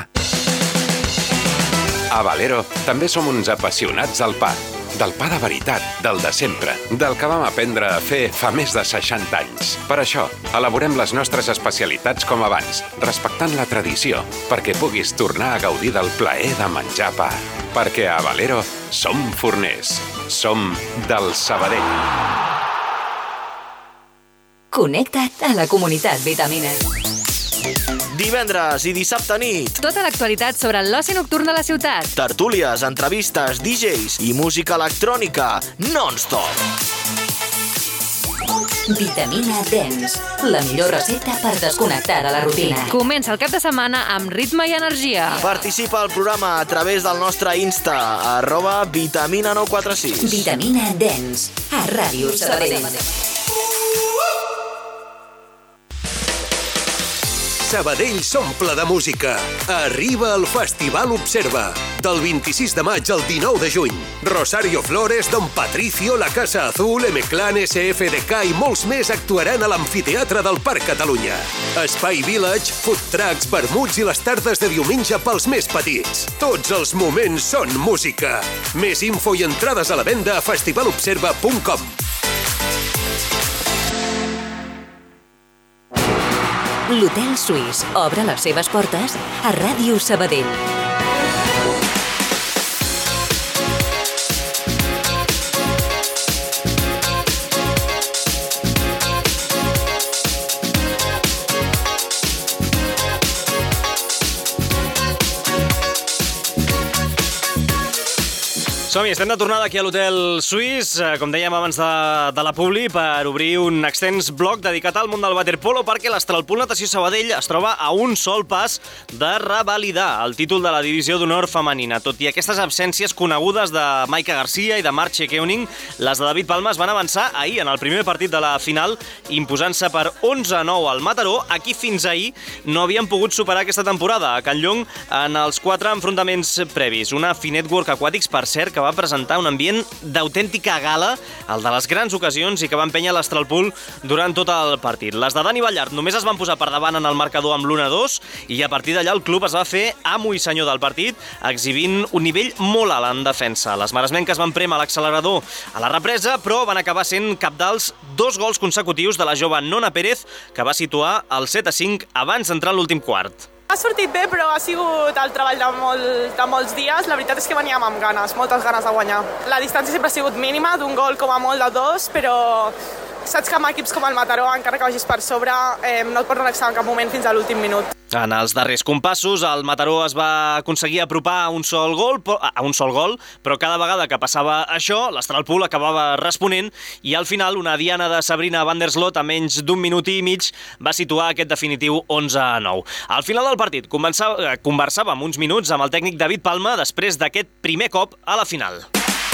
A Valero també som uns apassionats del pa. Del pa de veritat, del de sempre, del que vam aprendre a fer fa més de seixanta anys. Per això, elaborem les nostres especialitats com abans, respectant la tradició, perquè puguis tornar a gaudir del plaer de menjar pa. Perquè a Valero som forners, som del Sabadell. Connecta't a la comunitat Vitamina. Divendres i dissabte nit. Tota l'actualitat sobre l'oci nocturn de la ciutat. Tertúlies, entrevistes, D Js i música electrònica non-stop. Vitamina Dance, la millor recepta per desconnectar de la rutina. Comença el cap de setmana amb ritme i energia. Participa al programa a través del nostre Insta, arroba Vitamina nou quatre sis. Vitamina Dance, a Ràdio Sabadell. Sabadell s'omple de música. Arriba el Festival Observa. Del vint-i-sis de maig al dinou de juny. Rosario Flores, Don Patricio, La Casa Azul, M-Clan, S F D K i molts més actuaran a l'Amfiteatre del Parc Catalunya. Espai Village, food trucks, vermuts i les tardes de diumenge pels més petits. Tots els moments són música. Més info i entrades a la venda a festival observa punt com. L'Hotel Suís obre les seves portes a Ràdio Sabadell. Som-hi, estem de tornada aquí a l'Hotel Suís, com dèiem abans de, de la Publi, per obrir un extens bloc dedicat al món del waterpolo, perquè l'Astralpool Natació Sabadell es troba a un sol pas de revalidar el títol de la divisió d'honor femenina. Tot i aquestes absències conegudes de Maika Garcia i de Marche Keuning, les de David Palma es van avançar ahir en el primer partit de la final, imposant-se per onze a nou al Mataró, a qui fins ahir no havien pogut superar aquesta temporada, a Can Llong, en els quatre enfrontaments previs. Una Finet Work Aquatics, per cert, que va presentar un ambient d'autèntica gala, el de les grans ocasions, i que va empènyer l'Astralpool durant tot el partit. Les de Dani Ballart només es van posar per davant en el marcador amb l'u a dos, i a partir d'allà el club es va fer amo i senyor del partit, exhibint un nivell molt alt en defensa. Les maresmenques van prémer l'accelerador a la represa, però van acabar sent cabdals dos gols consecutius de la jove Nona Pérez, que va situar el set a cinc abans d'entrar en l'últim quart. Ha sortit bé, però ha sigut el treball de, molt, de molts dies. La veritat és que veníem amb ganes, moltes ganes de guanyar. La distància sempre ha sigut mínima, d'un gol com a molt de dos, però saps que amb equips com el Mataró, encara que vagis per sobre, eh, no et pots relaxar en cap moment fins a l'últim minut. En els darrers compassos, el Mataró es va aconseguir apropar a un sol gol, a un sol gol, però cada vegada que passava això, l'Astralpool acabava responent, i al final una diana de Sabrina van der Slot a menys d'un minut i mig va situar aquest definitiu onze a nou. Al final del partit conversàvem uns minuts amb el tècnic David Palma després d'aquest primer cop a la final.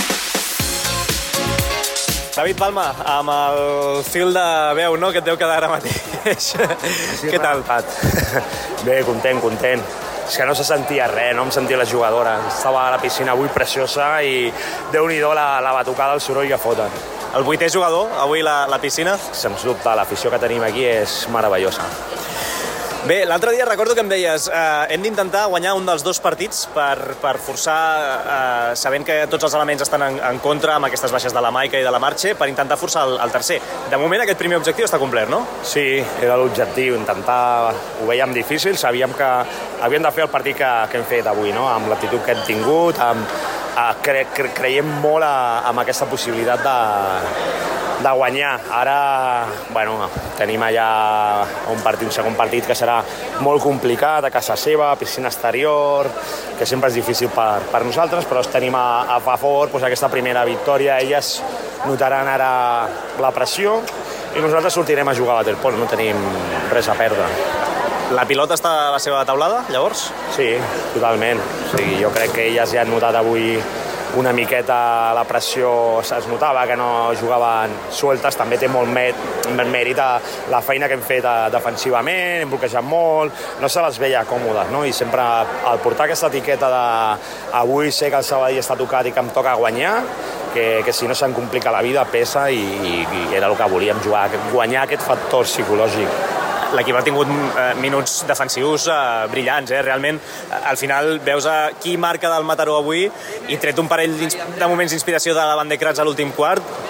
David Palma, amb el fil de veu, no?, que et deu quedar ara mateix. Sí, què tal, Pat? Bé, content, content. És que no se sentia res, no em sentia la jugadora. Estava a la piscina avui preciosa i déu-n'hi-do la, la batucada, el soroll que foten. El vuitè jugador, avui la, la piscina? Sens dubte, l'afició que tenim aquí és meravellosa. Bé, l'altre dia recordo que em deies eh, hem d'intentar guanyar un dels dos partits per, per forçar, eh, sabent que tots els elements estan en, en contra amb aquestes baixes de la Maika i de la Marche, per intentar forçar el, el tercer. De moment aquest primer objectiu està complert, no? Sí, era l'objectiu, intentar... Ho veiem difícil, sabíem que havíem de fer el partit que, que hem fet avui, no? Amb l'actitud que hem tingut, amb, a, cre, cre, creiem molt a, amb aquesta possibilitat de... de guanyar. Ara, bueno, tenim allà un partit, un segon partit que serà molt complicat, a casa seva, piscina exterior, que sempre és difícil per, per nosaltres, però tenim a, a favor doncs, aquesta primera victòria. Elles notaran ara la pressió i nosaltres sortirem a jugar a waterpolo, no tenim res a perdre. La pilota està a la seva taulada, llavors? Sí, totalment. O sigui, jo crec que elles ja han notat avui una miqueta la pressió, es notava que no jugaven sueltes, també té molt mèrit la feina que hem fet defensivament, hem bloquejat molt, no se les veia còmodes, no? I sempre al portar aquesta etiqueta de avui sé que el Sabadell està tocat i que em toca guanyar, que, que si no se'm complica la vida pesa i, i, i era el que volíem jugar, guanyar aquest factor psicològic. L'equip ha tingut eh, minuts defensius eh, brillants, eh? Realment, eh, al final veus a qui marca del Mataró avui i tret un parell de moments d'inspiració de la Van de Kratz a l'últim quart,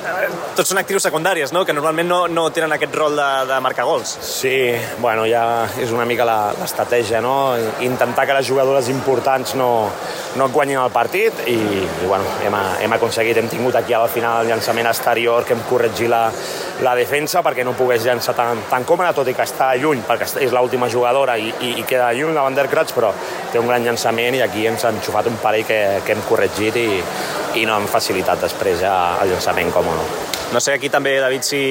tots són actius secundàries, no? Que normalment no, no tenen aquest rol de, de marcar gols. Sí, bueno, ja és una mica l'estratègia, no? Intentar que les jugadores importants no, no et guanyin el partit i, i bueno, hem, hem aconseguit, hem tingut aquí al final el llançament exterior que hem corregit la, la defensa perquè no pogués llançar tan, tan còmode, tot i que està lluny, perquè és l'última jugadora i, i, i queda lluny la Van der Kratz, però té un gran llançament i aquí ens han enxufat un parell que, que hem corregit i, i no hem facilitat després ja el llançament com o no. No sé, aquí també, David, si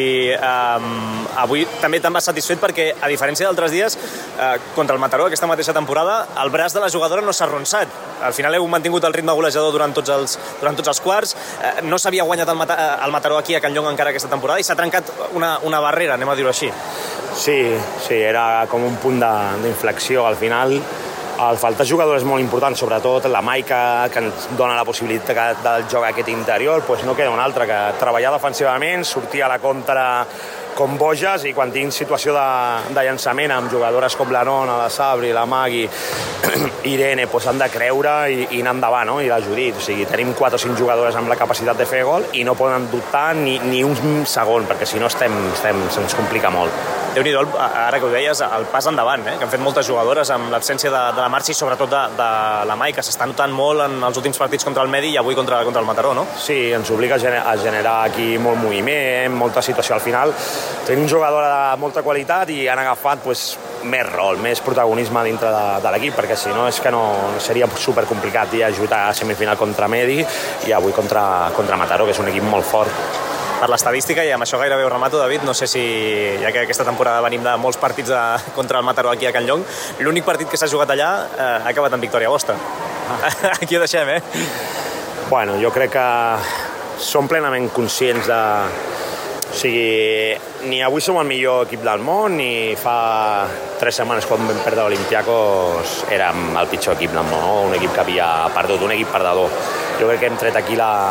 um, avui també te'n vas satisfet perquè, a diferència d'altres dies, uh, contra el Mataró aquesta mateixa temporada, el braç de la jugadora no s'ha arronsat. Al final heu mantingut el ritme golejador durant tots els, durant tots els quarts. Uh, no s'havia guanyat el, Mata el Mataró aquí a Can Llong encara aquesta temporada i s'ha trencat una, una barrera, anem a dir-ho així. Sí, sí, era com un punt d'inflexió. Al final, el faltar jugadors és molt important, sobretot la Maica, que ens dona la possibilitat del joc aquest interior, doncs no queda un altre que treballar defensivament, sortir a la contra com boges i quan tinc situació de, de llançament amb jugadores com la Nona, la Sabri, la Magui, Irene, doncs han de creure i, i anar endavant, no? I la Judit. O sigui, tenim quatre o cinc jugadores amb la capacitat de fer gol i no poden dubtar ni, ni un segon, perquè si no estem, estem, se'ns complica molt. Déu-n'hi-do, ara que ho deies, el pas endavant, eh? Que han fet moltes jugadores amb l'absència de, de la Marci i sobretot de, de la Mai, que s'està notant molt en els últims partits contra el Medi i avui contra, contra el Mataró, no? Sí, ens obliga a, gener a generar aquí molt moviment, molta situació al final. Tenim jugadora de molta qualitat i han agafat pues, més rol, més protagonisme dintre de, de l'equip, perquè si no és que no seria supercomplicat ja jugar a semifinal contra Medi i avui contra, contra Mataró, que és un equip molt fort. Per l'estadística, i amb això gairebé ho remato, David, no sé si, ja que aquesta temporada venim de molts partits de, contra el Mataró aquí a Can Llong, l'únic partit que s'ha jugat allà eh, ha acabat en victòria vostra. Ah. Aquí ho deixem, eh? Bueno, jo crec que som plenament conscients de... O sigui, ni avui som el millor equip del món, ni fa tres setmanes quan vam perdre l'Olympiakos érem el pitjor equip del món, no? Un equip que havia perdut, un equip perdedor. Jo crec que hem tret aquí la,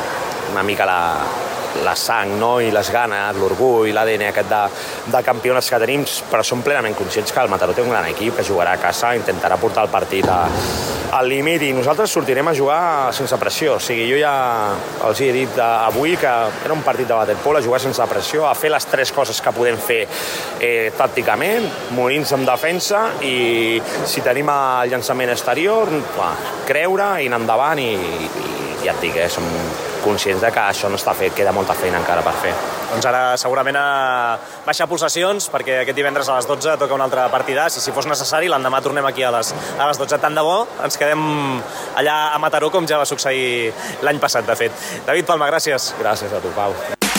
una mica la, la sang, no? I les ganes, l'orgull, l'A D N aquest de, de campiones que tenim, però som plenament conscients que el Mataró té un gran equip que jugarà a casa, intentarà portar el partit a, al límit i nosaltres sortirem a jugar sense pressió. O sigui, jo ja els he dit avui que era un partit de waterpolo, a jugar sense pressió, a fer les tres coses que podem fer eh, tàcticament, morint-se en defensa i si tenim el llançament exterior, bah, creure i anar endavant i, i ja et dic, eh, som conscients de que això no està fet, queda molta feina encara per fer. Doncs ara segurament a baixar pulsacions perquè aquest divendres a les dotze toca un altre partidàs i si fos necessari l'endemà tornem aquí a les, a les dotze. Tant de bo ens quedem allà a Mataró com ja va succeir l'any passat, de fet. David Palma, gràcies. Gràcies a tu, Pau.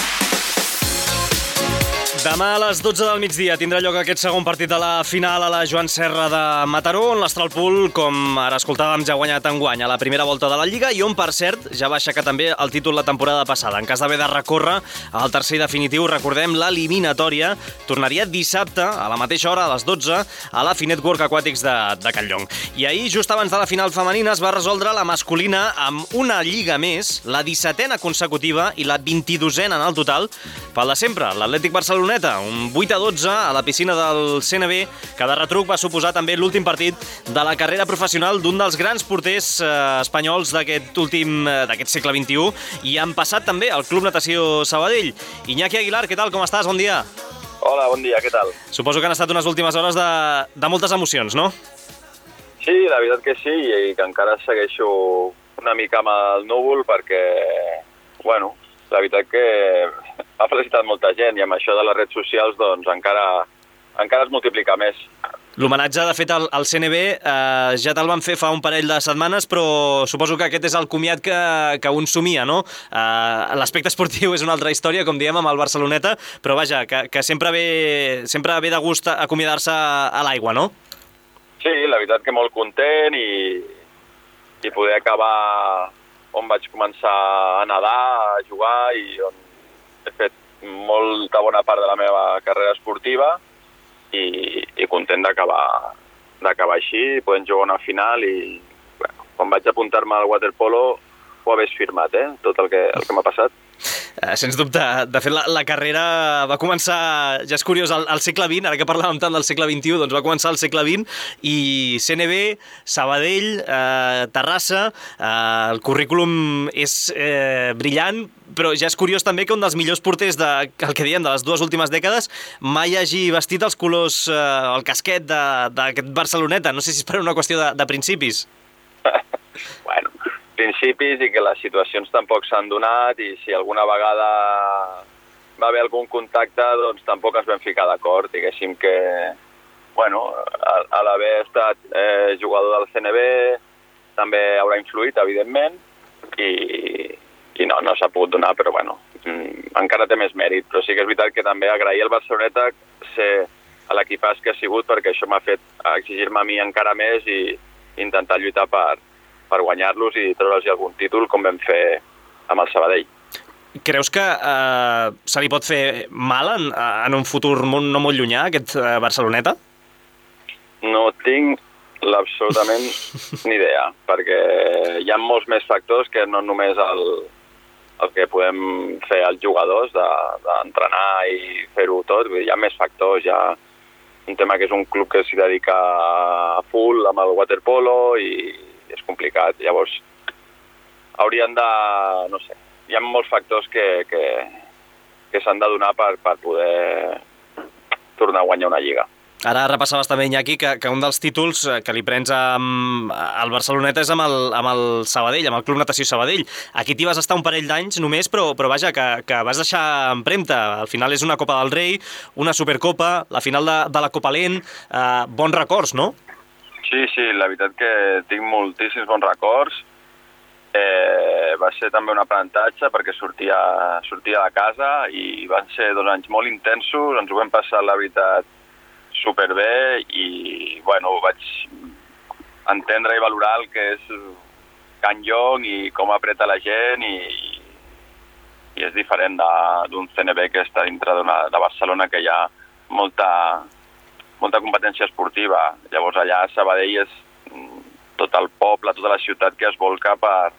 Demà a les dotze del migdia tindrà lloc aquest segon partit de la final a la Joan Serra de Mataró, on l'Astralpool, com ara escoltàvem, ja ha guanyat enguany a la primera volta de la Lliga i on, per cert, ja va aixecar també el títol la temporada passada. En cas d'haver de recórrer al tercer i definitiu, recordem, l'eliminatòria tornaria dissabte a la mateixa hora, a les dotze, a la Finet Work Aquàtics de, de Can Llong. I ahir, just abans de la final femenina, es va resoldre la masculina amb una lliga més, la dissetena consecutiva i la vint-i-dosena en el total, pel de sempre, l'Atlètic Barceloneta, un vuit a dotze a la piscina del C N B, que de retruc va suposar també l'últim partit de la carrera professional d'un dels grans porters eh, espanyols d'aquest últim eh, d'aquest segle vint-i-u, i han passat també al Club Natació Sabadell. Iñaki Aguilar, què tal, com estàs? Bon dia. Hola, bon dia, què tal? Suposo que han estat unes últimes hores de, de moltes emocions, no? Sí, la veritat que sí, i que encara segueixo una mica amb el núvol perquè, bueno, la veritat que ha felicitat molta gent i amb això de les redes socials doncs encara, encara es multiplica més. L'homenatge, de fet, al, al C N B eh, ja te'l van fer fa un parell de setmanes, però suposo que aquest és el comiat que, que un somia, no? Eh, L'aspecte esportiu és una altra història, com diem, amb el Barceloneta, però vaja, que, que sempre, ve, sempre ve de gust acomiadar-se a l'aigua, no? Sí, la veritat que molt content i, i poder acabar on vaig començar a nedar, a jugar i on he fet molta bona part de la meva carrera esportiva i, i content d'acabar d'acabar així, podent jugar una final i bueno, quan vaig apuntar-me al waterpolo ho hagués firmat, eh? Tot el que, el que m'ha passat. Eh, sens dubte, de fet la, la carrera va començar, ja és curiós, al, al segle vint, ara que parlàvem tant del segle vint i u, doncs va començar al segle vint i C N B, Sabadell, eh, Terrassa, eh, el currículum és eh, brillant, però ja és curiós també que un dels millors porters de, el que diem, de les dues últimes dècades mai hagi vestit els colors, eh, el casquet d'aquest Barceloneta. No sé si és per una qüestió de, de principis. Bueno, principis i que les situacions tampoc s'han donat i si alguna vegada va haver algun contacte, doncs tampoc ens vam ficar d'acord. Diguéssim que, bueno, a l'haver estat eh, jugador del C N B també haurà influït, evidentment, i, i no, no s'ha pogut donar, però bueno, encara té més mèrit. Però sí que és veritat que també agrair al Barceloneta ser a l'equipàs que ha sigut, perquè això m'ha fet exigir-me a mi encara més i intentar lluitar per per guanyar-los i treure'ls algun títol, com vam fer amb el Sabadell. Creus que eh, se li pot fer mal en, en un futur molt, no molt llunyà, aquest eh, Barceloneta? No tinc absolutament ni idea, perquè hi ha molts més factors que no només el, el que podem fer els jugadors, d'entrenar de, i fer-ho tot. Hi ha més factors, hi ha un tema que és un club que s'hi dedica a full amb el waterpolo i és complicat. Llavors, haurien de, no sé, hi ha molts factors que, que, que s'han de donar per, per poder tornar a guanyar una lliga. Ara repassaves també, Iñaki, que, que un dels títols que li prens amb el Barceloneta és amb el, amb el Sabadell, amb el Club Natació Sabadell. Aquí t'hi vas estar un parell d'anys només, però, però vaja, que, que vas deixar empremta. Al final és una Copa del Rei, una Supercopa, la final de, de la Copa Lent, eh, bons records, no? Sí, sí, la veritat que tinc moltíssims bons records. Eh, va ser també un aprenentatge perquè sortia, sortia de casa i van ser dos anys molt intensos, ens ho vam passar, la veritat, superbé i, bueno, vaig entendre i valorar el que és Can Llong i com apreta la gent i, i és diferent d'un C N B que està dintre de Barcelona, que hi ha molta... molta competència esportiva. Llavors allà a Sabadell és tot el poble, tota la ciutat que es volca per,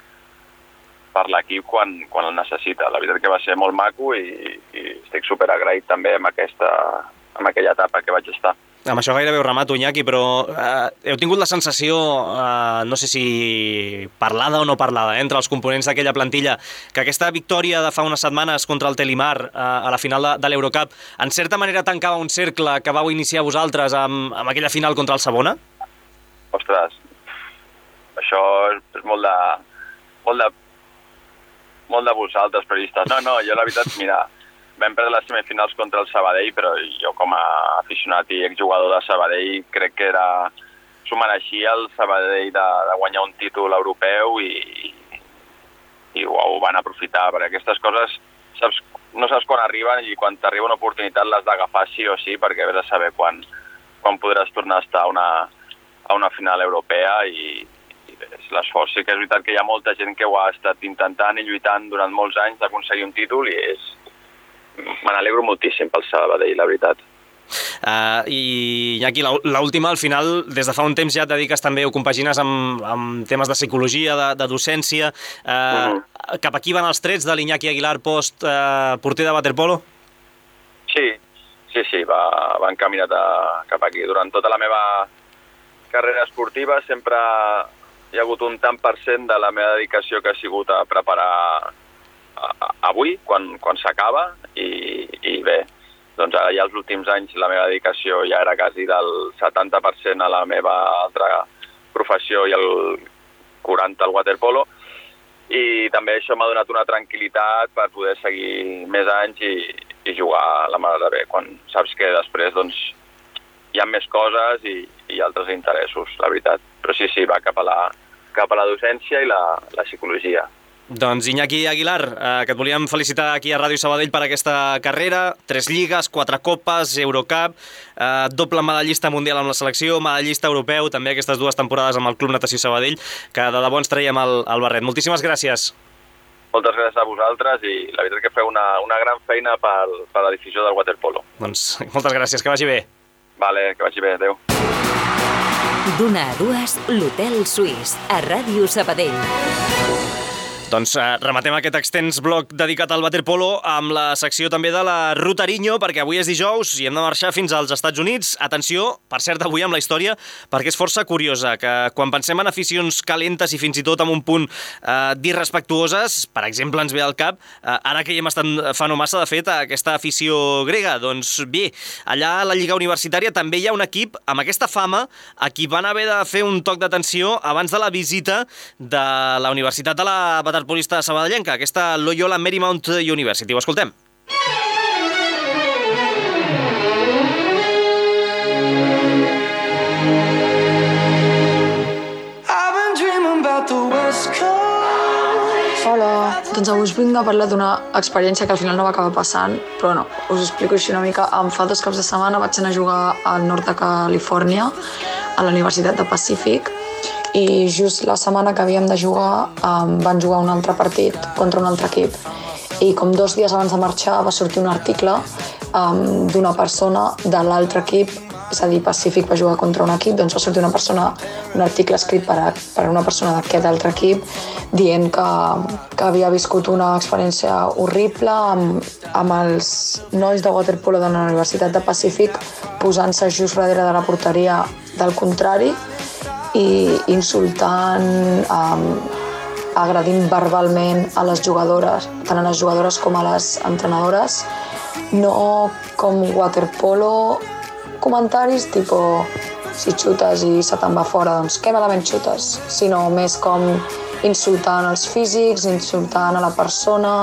per l'equip quan, quan el necessita. La veritat que va ser molt maco i, i estic superagraït també amb, aquesta, amb aquella etapa que vaig estar. Amb això gairebé ho remato, Iñaki, però eh, heu tingut la sensació, eh, no sé si parlada o no parlada, eh, entre els components d'aquella plantilla, que aquesta victòria de fa unes setmanes contra el Telimar eh, a la final de, de l'Eurocup, en certa manera tancava un cercle que vau iniciar vosaltres amb, amb aquella final contra el Savona? Ostres, això és molt de, molt de, molt de vosaltres, periodistes. No, no, jo la veritat, mira, vam perdre les semifinals contra el Sabadell, però jo com a aficionat i exjugador de Sabadell crec que era s'ho mereixia el Sabadell de, de guanyar un títol europeu i, i ho, ho van aprofitar, perquè aquestes coses saps, no saps quan arriben i quan t'arriba una oportunitat l'has d'agafar sí o sí, perquè vés a saber quan, quan podràs tornar a estar a una, a una final europea i, i és l'esforç. Sí que és veritat que hi ha molta gent que ho ha estat intentant i lluitant durant molts anys d'aconseguir un títol i és me n'alegro moltíssim pel Sabadell, la veritat. Uh, I aquí l'última, al final, des de fa un temps ja et dediques també o compagines amb, amb temes de psicologia, de, de docència. Uh, uh-huh. Cap aquí van els trets de l'Iñaki Aguilar post uh, porter de waterpolo? Sí, sí, sí, va, va encaminat a, cap aquí. Durant tota la meva carrera esportiva sempre hi ha hagut un tant per cent de la meva dedicació que ha sigut a preparar avui, quan, quan s'acaba, i, i bé, doncs ara ja els últims anys la meva dedicació ja era quasi del setanta per cent a la meva altra professió i el quaranta al waterpolo, i també això m'ha donat una tranquil·litat per poder seguir més anys i, i jugar a la mare de bé, quan saps que després doncs, hi ha més coses i, i altres interessos, la veritat. Però sí, sí, va cap a la, cap a la docència i la, la psicologia. Doncs Iñaki Aguilar, eh, que et volíem felicitar aquí a Ràdio Sabadell per aquesta carrera, tres lligues, quatre copes, Eurocup, eh, doble medallista mundial amb la selecció, medallista europeu, també aquestes dues temporades amb el Club Natació Sabadell, que de debò ens traiem el, el barret. Moltíssimes gràcies. Moltes gràcies a vosaltres i la veritat que feu una, una gran feina per, per la difusió del waterpolo. Doncs moltes gràcies, que vagi bé. Vale, que vagi bé, adeu. D'una a dues, l'Hotel Suís, a Ràdio Sabadell. Doncs eh, rematem aquest extens bloc dedicat al waterpolo amb la secció també de la Ruterinho, perquè avui és dijous i hem de marxar fins als Estats Units. Atenció, per cert, avui amb la història, perquè és força curiosa, que quan pensem en aficions calentes i fins i tot amb un punt eh, d'irrespectuoses, per exemple, ens ve al cap, eh, ara que hi hem estat fa no massa, de fet, aquesta afició grega. Doncs bé, allà a la Lliga Universitària també hi ha un equip amb aquesta fama a qui van haver de fer un toc d'atenció abans de la visita de la Universitat de la waterpolista sabadellenca, aquesta Loyola Marymount University. Ho escoltem. Hola, doncs avui us vinc a parlar d'una experiència que al final no va acabar passant, però no, us explico així una mica. Em fa dos caps de setmana vaig anar a jugar al nord de Califòrnia, a la Universitat de Pacífic, i just la setmana que havíem de jugar um, van jugar un altre partit contra un altre equip. I com dos dies abans de marxar va sortir un article um, d'una persona de l'altre equip, és a dir, Pacífic va jugar contra un equip, doncs va sortir una persona, un article escrit per a, per a una persona d'aquest altre equip dient que, que havia viscut una experiència horrible amb, amb els nois de waterpolo de la Universitat de Pacífic posant-se just darrere de la porteria del contrari i insultant, um, agredint verbalment a les jugadores, tant a les jugadores com a les entrenadores, no com waterpolo, comentaris tipus si xutes i se te'n va fora, doncs que malament xutes, sinó més com insultant els físics, insultant a la persona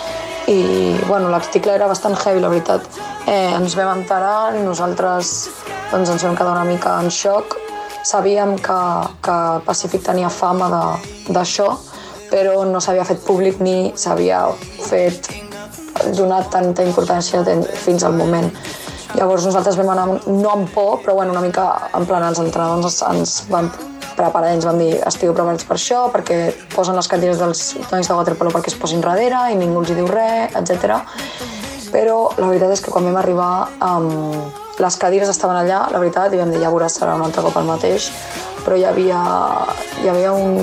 i bueno, l'article era bastant heavy, la veritat. Eh, ens vam enterar i nosaltres doncs, ens vam quedar una mica en xoc. Sabíem que, que Pacífic tenia fama d'això, però no s'havia fet públic ni s'havia fet donat tanta importància fins al moment. Llavors nosaltres vam anar no amb por, però bueno, una mica en plan els entrenadors ens, ens van preparar, ens van dir estigueu preparats per això, perquè posen les cadires dels nois de waterpolo perquè es posin darrere i ningú els hi diu res, etcètera. Però la veritat és que quan vam arribar um, les cadires estaven allà, la veritat, i vam dir ja veuràs, serà un altre cop el mateix, però hi havia, hi havia un,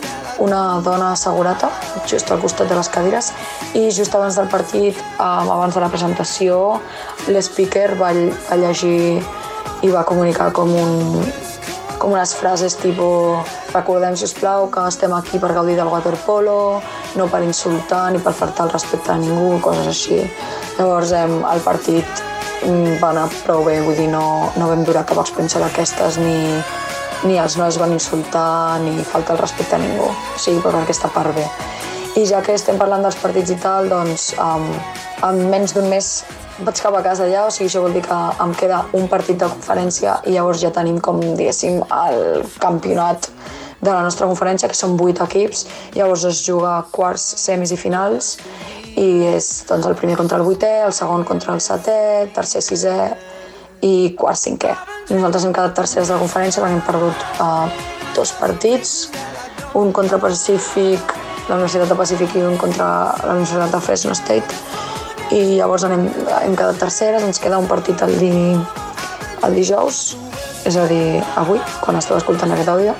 una dona assegurata just al costat de les cadires i just abans del partit, um, abans de la presentació, l'speaker va, va llegir i va comunicar com, un, com unes frases tipus recordem, sisplau, que estem aquí per gaudir del waterpolo, no per insultar ni per faltar el respecte a ningú, coses així. Llavors um, el partit va anar prou bé, vull dir, no, no vam durar cap experiència d'aquestes, ni, ni els nois van insultar, ni falta el respecte a ningú, o sigui, per aquesta part bé. I ja que estem parlant dels partits i tal, doncs um, en menys d'un mes vaig cap a casa ja, o sigui, això vol dir que em queda un partit de conferència i llavors ja tenim, com diguéssim, el campionat de la nostra conferència, que són vuit equips, llavors es juga quarts, semis i finals, i és doncs, el primer contra el vuitè, el segon contra el setè, tercer, sisè i quart, cinquè. Nosaltres hem quedat tercers de la conferència perquè hem perdut uh, dos partits, un contra Pacífic, la Universitat de Pacífic i un contra la Universitat de Fresno State, i llavors hem, hem quedat terceres, ens queda un partit el, di, el dijous, és a dir, avui, quan esteu escoltant aquest àudio,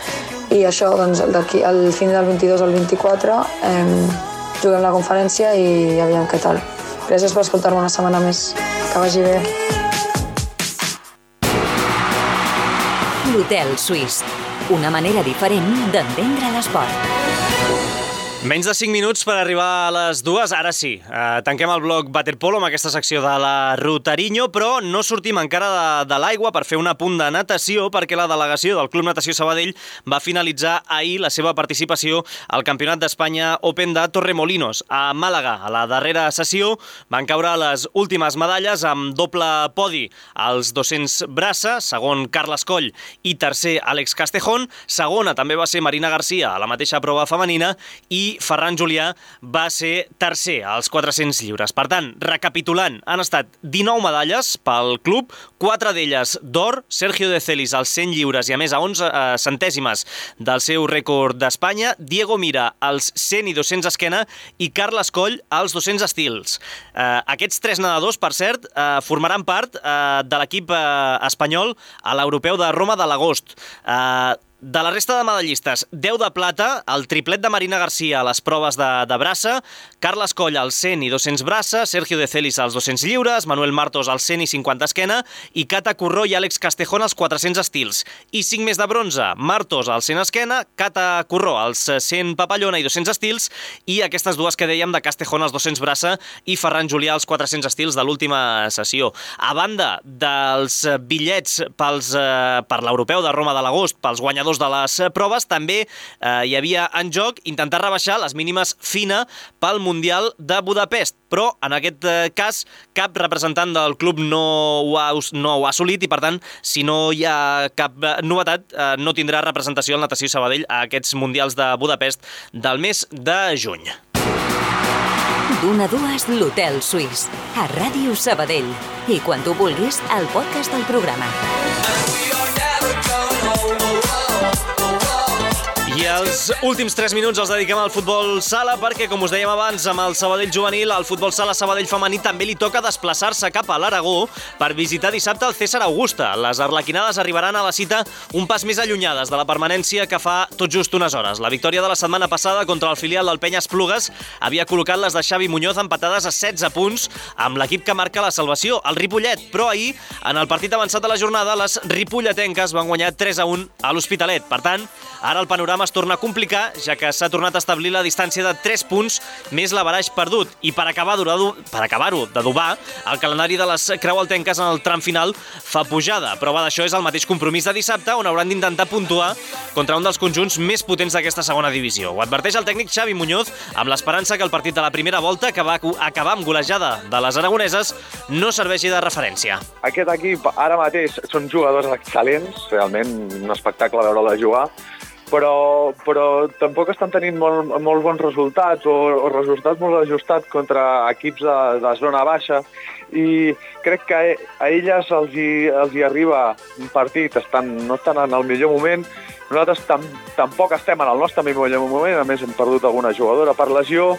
i això, doncs, d'aquí al fin del vint-i-dos al vint-i-quatre, eh, juguem la conferència i aviam què tal. Gràcies per escoltar-me una setmana més. Que vagi bé. L'Hotel Suís. Una manera diferent d'entendre l'esport. Menys de cinc minuts per arribar a les dues, ara sí. Eh, tanquem el bloc waterpolo amb aquesta secció de la Ruterinho, però no sortim encara de, de l'aigua per fer un apunt de natació, perquè la delegació del Club Natació Sabadell va finalitzar ahir la seva participació al Campionat d'Espanya Open de Torremolinos, a Màlaga. A la darrera sessió van caure les últimes medalles amb doble podi als dos-cents braça, segon Carles Coll i tercer Àlex Castejón, segona també va ser Marina Garcia a la mateixa prova femenina i Ferran Julià va ser tercer als quatre-cents lliures. Per tant, recapitulant, han estat dinou medalles pel club, quatre d'elles d'or, Sergio de Celis als cent lliures i a més a onze eh, centèsimes del seu rècord d'Espanya, Diego Mira als cent i dos-cents esquena i Carles Coll als dos-cents estils. Eh, aquests tres nedadors, per cert, eh, formaran part eh, de l'equip eh, espanyol a l'Europeu de Roma de l'agost. Eh, de la resta de medallistes, deu de plata, el triplet de Marina Garcia a les proves de, de braça, Carles Coll als cent i dos-cents braça, Sergio de Celis als dos-cents lliures, Manuel Martos als cent i cinquanta esquena i Cata Corró i Àlex Castejón als quatre-cents estils. I cinc més de bronze, Martos als cent esquena, Cata Corró als cent papallona i dos-cents estils i aquestes dues que dèiem de Castejón als dos-cents braça i Ferran Julià als quatre-cents estils de l'última sessió. A banda dels bitllets pels, eh, per l'europeu de Roma de l'agost, pels guanyadors de les proves, també eh, hi havia en joc intentar rebaixar les mínimes FINA pel Mundial de Budapest, però en aquest eh, cas cap representant del club no ho, ha, no ho ha assolit i per tant, si no hi ha cap novetat, eh, no tindrà representació al Natació Sabadell a aquests Mundials de Budapest del mes de juny. D'una a dues, l'Hotel Suís, a Ràdio Sabadell. I quan tu vulguis, el podcast del programa. I els últims tres minuts els dediquem al futbol sala perquè, com us dèiem abans, amb el Sabadell juvenil, al futbol sala Sabadell femení també li toca desplaçar-se cap a l'Aragó per visitar dissabte el César Augusta. Les arlequinades arribaran a la cita un pas més allunyades de la permanència que fa tot just unes hores. La victòria de la setmana passada contra el filial del Penya Esplugues havia col·locat les de Xavi Muñoz empatades a setze punts amb l'equip que marca la salvació, el Ripollet. Però ahir, en el partit avançat de la jornada, les ripolletenques van guanyar tres a un a l'Hospitalet. Per tant, ara el panorama es torna a complicar, ja que s'ha tornat a establir la distància de tres punts més l'averaix perdut. I per acabar-ho per acabar-ho d'adobar, el calendari de les creualtenques en el tram final fa pujada. Prova d'això és el mateix compromís de dissabte, on hauran d'intentar puntuar contra un dels conjunts més potents d'aquesta segona divisió. Ho adverteix el tècnic Xavi Muñoz, amb l'esperança que el partit de la primera volta, que va acabar amb golejada de les aragoneses, no serveixi de referència. Aquest equip ara mateix són jugadors excel·lents, realment un espectacle veure-la jugar, però, però tampoc estan tenint molt, molt bons resultats o, o resultats molt ajustats contra equips de, de zona baixa i crec que a elles els hi, els hi arriba un partit, estan, no estan en el millor moment. Nosaltres tam, tampoc estem en el nostre millor moment, a més hem perdut alguna jugadora per lesió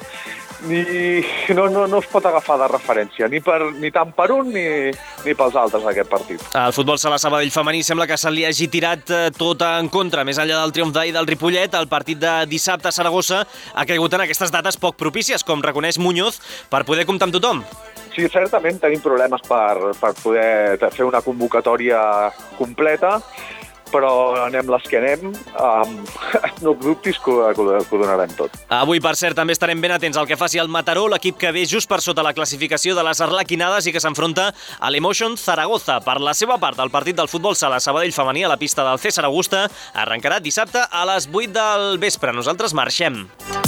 i no, no, no es pot agafar de referència, ni, per, ni tant per un ni, ni pels altres aquest partit. El futbol sala Sabadell femení sembla que se li hagi tirat tot en contra. Més enllà del triomf d'ahir del Ripollet, el partit de dissabte a Saragossa ha caigut en aquestes dates poc propícies, com reconeix Muñoz, per poder comptar amb tothom. Sí, certament tenim problemes per, per poder fer una convocatòria completa, però anem les que anem, um, no dubtis que, que, que ho donarem tot. Avui, per cert, també estarem ben atents al que faci el Mataró, l'equip que ve just per sota la classificació de les arlequinades i que s'enfronta a l'Emotion Zaragoza. Per la seva part, el partit del futbol sala Sabadell femení a la pista del César Augusta arrencarà dissabte a les vuit del vespre. Nosaltres marxem.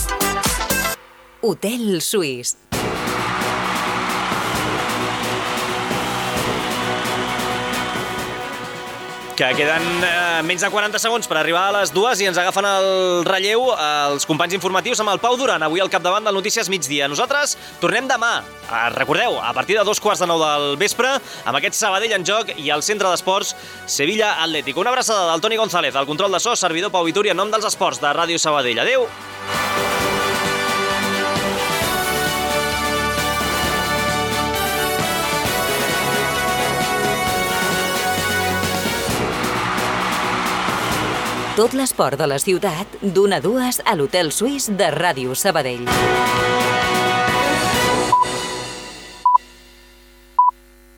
Hotel Suís. Que queden eh, menys de quaranta segons per arribar a les dues i ens agafen el relleu els companys informatius amb el Pau Duran, avui al capdavant del Notícies Migdia. Nosaltres tornem demà, eh, recordeu, a partir de dos quarts de nou del vespre, amb aquest Sabadell en joc i al centre d'esports Sevilla Atlético. Una abraçada del Toni González, al control de so, servidor Pau Vituri, en nom dels esports de Ràdio Sabadell. Adéu! Tot l'esport de la ciutat, d'una a dues a l'Hotel Suís de Ràdio Sabadell.